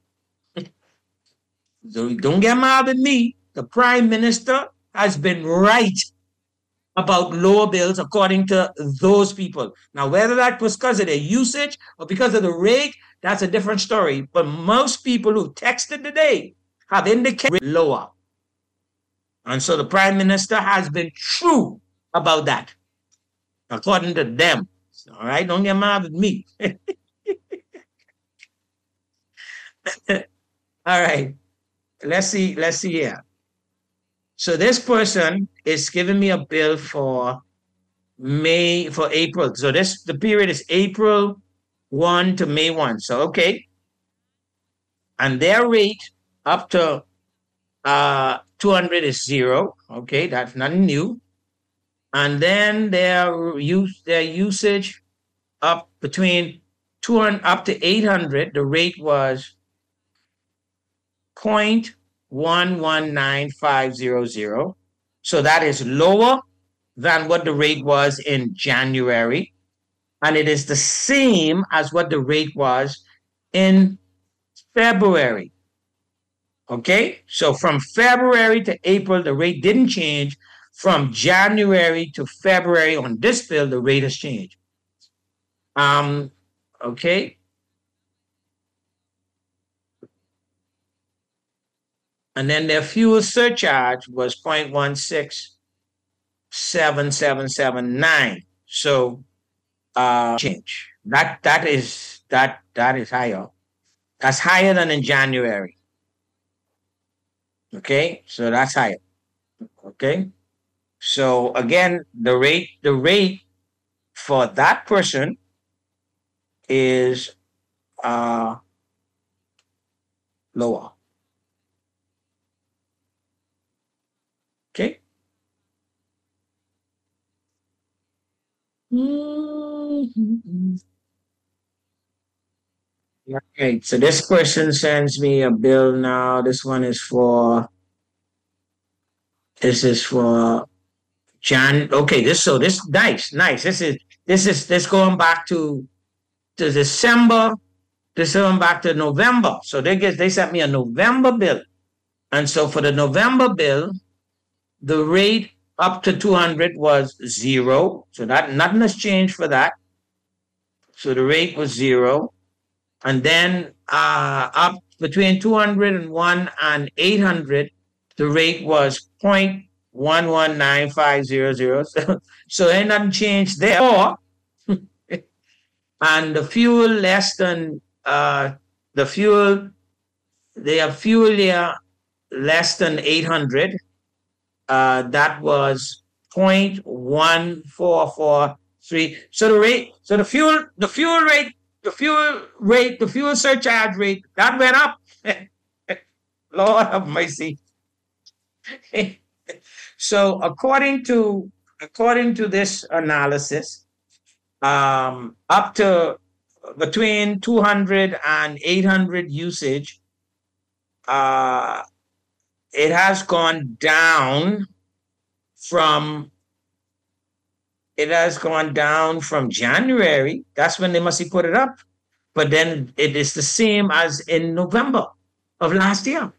So don't get mad at me. The Prime Minister has been right about lower bills according to those people. Now, whether that was because of their usage or because of the rate, that's a different story. But most people who texted today have indicated lower. And so the Prime Minister has been true about that, according to them. All right, don't get mad at me. All right, let's see, let's see here. So this person is giving me a bill for May for April. So this the period is April first to May first. So okay. And their rate up to uh two hundred is zero. Okay, that's nothing new. And then their use their usage up between two hundred up to eight hundred, the rate was zero point one one nine five zero zero. So that is lower than what the rate was in January. And it is the same as what the rate was in February. Okay, so from February to April, the rate didn't change. From January to February on this bill, the rate has changed. Um, okay. And then their fuel surcharge was zero point one six seven seven seven nine. So uh change. That that is that that is higher. That's higher than in January. Okay, so that's higher. Okay. So again, the rate, the rate for that person is uh lower. Okay. Mm-hmm. Right. So this person sends me a bill now. This one is for. This is for Jan. Okay. This so this nice, nice. This is this is this going back to to December. This going back to November. So they get they sent me a November bill, and so for the November bill, the rate up to two hundred was zero. So that nothing has changed for that. So the rate was zero. And then uh, up between two hundred one and eight hundred, the rate was zero point one one nine five zero zero. So, so ain't nothing changed there. Or, and the fuel less than, uh, the fuel, they have fuel here less than eight hundred. Uh, that was zero point one four four three. So the rate, so the fuel, the fuel rate, the fuel rate, the fuel surcharge rate, that went up. Lord have mercy. So according to according to this analysis, um, up to between two hundred and eight hundred usage, uh, it has gone down from it has gone down from January. That's when they must have put it up. But then it is the same as in November of last year.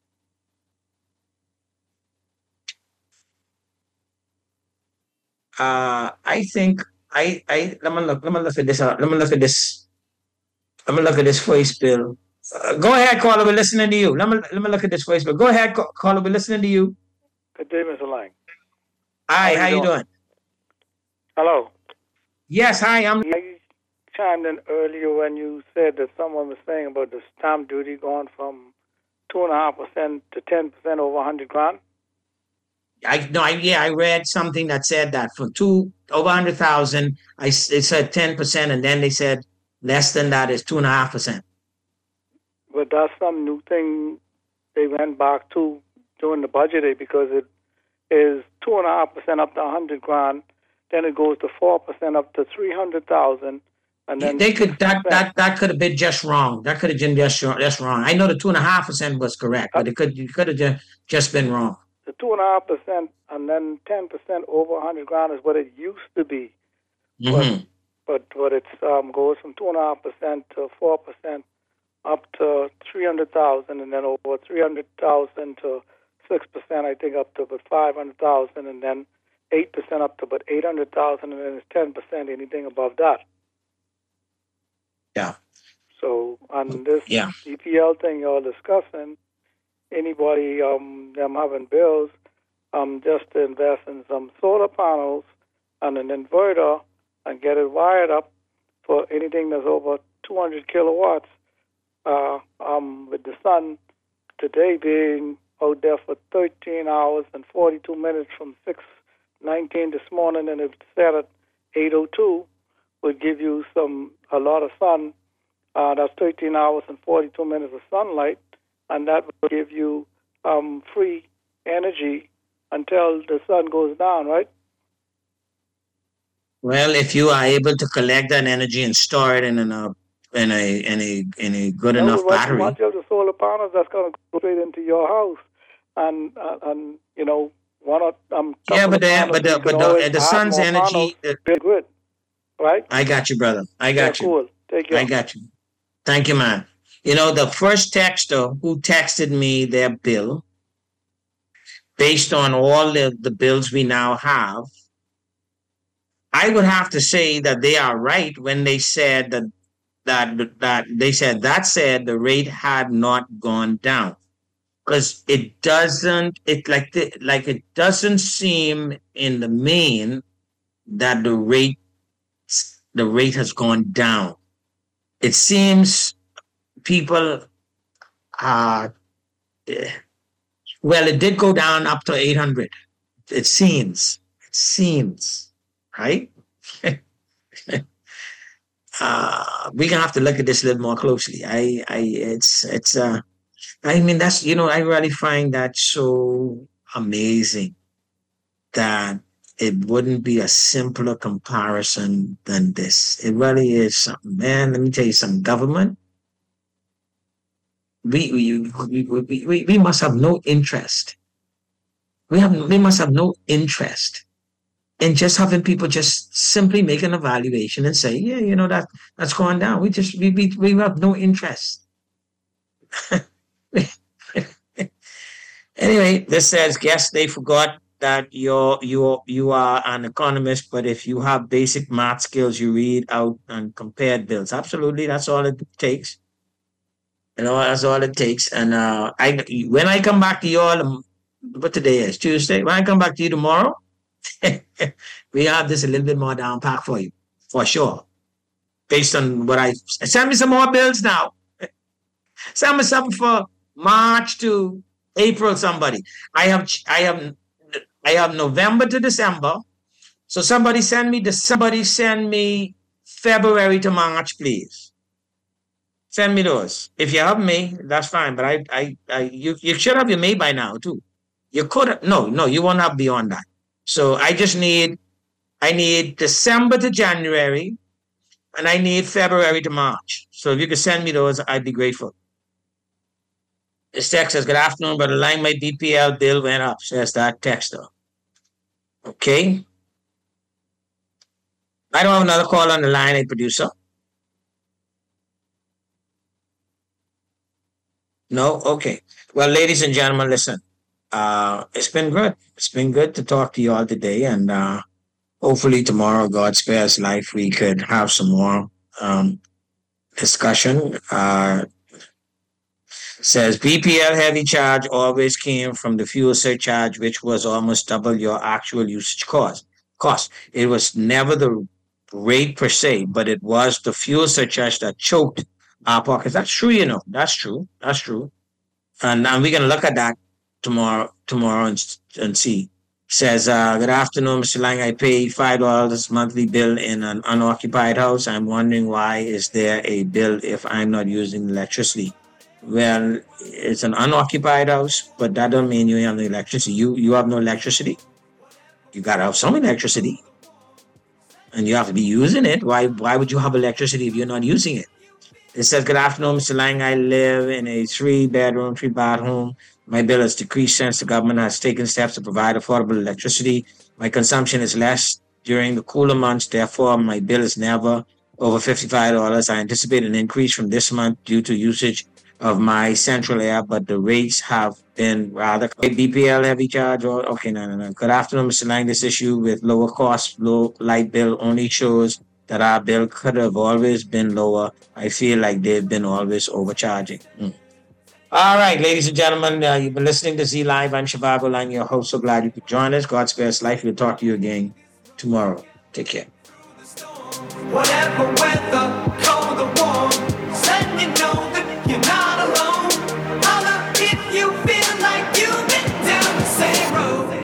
Uh, I think I I let me look let me look at this. Uh, let me look at this. Let me look at this voice bill. Uh, go ahead, caller. We're listening to you. Let me let me look at this voice bill. Go ahead, caller. We're listening to you. Good day, Mister Lang. Hi, how, how you doing? doing? Hello. Yes, hi. I'm. I chimed in earlier when you said that someone was saying about the stamp duty going from two and a half percent to ten percent over a hundred grand. I no, I, yeah, I read something that said that for two over a hundred thousand, I it said ten percent, and then they said less than that is two and a half percent. But that's some new thing they went back to during the budget because it is two and a half percent up to a hundred grand, then it goes to four percent up to three hundred thousand, and then they could that that that could have been just wrong. That could have been just just wrong. I know the two and a half percent was correct, but it could it could have just, just been wrong. The two and a half percent and then ten percent over a hundred grand is what it used to be. Mm-hmm. But but, but it um, goes from two and a half percent to four percent up to three hundred thousand, and then over three hundred thousand to six percent. I think up to about five hundred thousand, and then eight percent up to about eight hundred thousand, and then it's ten percent anything above that. Yeah. So on this yeah. E P L thing you're discussing, anybody um them having bills, um just to invest in some solar panels and an inverter and get it wired up for anything that's over two hundred kilowatts. Uh, um, with the sun today being out there for thirteen hours and forty-two minutes from six nineteen this morning, and it set at eight oh two, would give you some a lot of sun. Uh, that's thirteen hours and forty-two minutes of sunlight, and that will give you um, free energy until the sun goes down, right? Well, if you are able to collect that energy and store it in a in a in a in a good No, enough but battery. Much of the solar panels that's going to go straight into your house, and uh, and you know one of um. Yeah, but the couple but of the panels, you but can the, always the add sun's more energy. panels. uh, Very good, right? I got you, brother. I got Yeah, you. cool. Take care. I got you. Thank you, man. You know, the first texter who texted me their bill, based on all the, the bills we now have, I would have to say that they are right when they said that that that they said that said the rate had not gone down, because it doesn't it like the, like it doesn't seem in the main that the rate the rate has gone down. It seems people are well, it did go down up to eight hundred. It seems. It seems, right? uh, we're gonna have to look at this a little more closely. I, I, it's, it's. Uh, I mean, that's you know, I really find that so amazing that it wouldn't be a simpler comparison than this. It really is something, man. Let me tell you something. Government. We we, we we we we must have no interest. We have we must have no interest in just having people just simply make an evaluation and say, yeah, you know that that's going down. We just we we, we have no interest. Anyway, this says, guess they forgot that you're you you are an economist, but if you have basic math skills, you read out and compared bills. Absolutely, that's all it takes. You know, that's all it takes. And uh, I, when I come back to you all, um, what today is? Tuesday. When I come back to you tomorrow, we have this a little bit more down pack for you, for sure. Based on what I send me some more bills now. Send me something for March to April. Somebody, I have, I have, I have November to December. So somebody send me the somebody send me February to March, please. Send me those. If you have May, that's fine. But I, I, I you, you should have your May by now too. You could have, no, no, you won't have beyond that. So I just need, I need December to January, and I need February to March. So if you could send me those, I'd be grateful. This text says, good afternoon, brother Lang, my B P L bill went up, says that texter. Okay. I don't have another call on the line, a producer. No? Okay. Well, ladies and gentlemen, listen. Uh, it's been good. It's been good to talk to you all today. And uh, hopefully tomorrow, God spares life, we could have some more um, discussion. Uh, says B P L heavy charge always came from the fuel surcharge, which was almost double your actual usage cost. Cost. It was never the rate per se, but it was the fuel surcharge that choked our pockets. That's true, you know. That's true. That's true. And, and we're going to look at that tomorrow tomorrow and, and see. Says, uh, good afternoon, Mister Lang. I pay five dollars monthly bill in an unoccupied house. I'm wondering why is there a bill if I'm not using electricity? Well, it's an unoccupied house, but that doesn't mean you have no electricity. You, you have no electricity. You got to have some electricity. And you have to be using it. Why, why would you have electricity if you're not using it? It says, good afternoon, Mister Lang. I live in a three-bedroom, three-bath home. My bill has decreased since the government has taken steps to provide affordable electricity. My consumption is less during the cooler months. Therefore, my bill is never over fifty-five dollars. I anticipate an increase from this month due to usage of my central air, but the rates have been rather B P L heavy charge. Or okay, no, no, no. Good afternoon, Mister Lang. This issue with lower cost, low light bill only shows that our bill could have always been lower. I feel like they've been always overcharging. Mm. All right, ladies and gentlemen, uh, you've been listening to Z Live. I'm Shivago Lang, your host. So glad you could join us. God spares life. We'll talk to you again tomorrow. Take care. Whatever weather.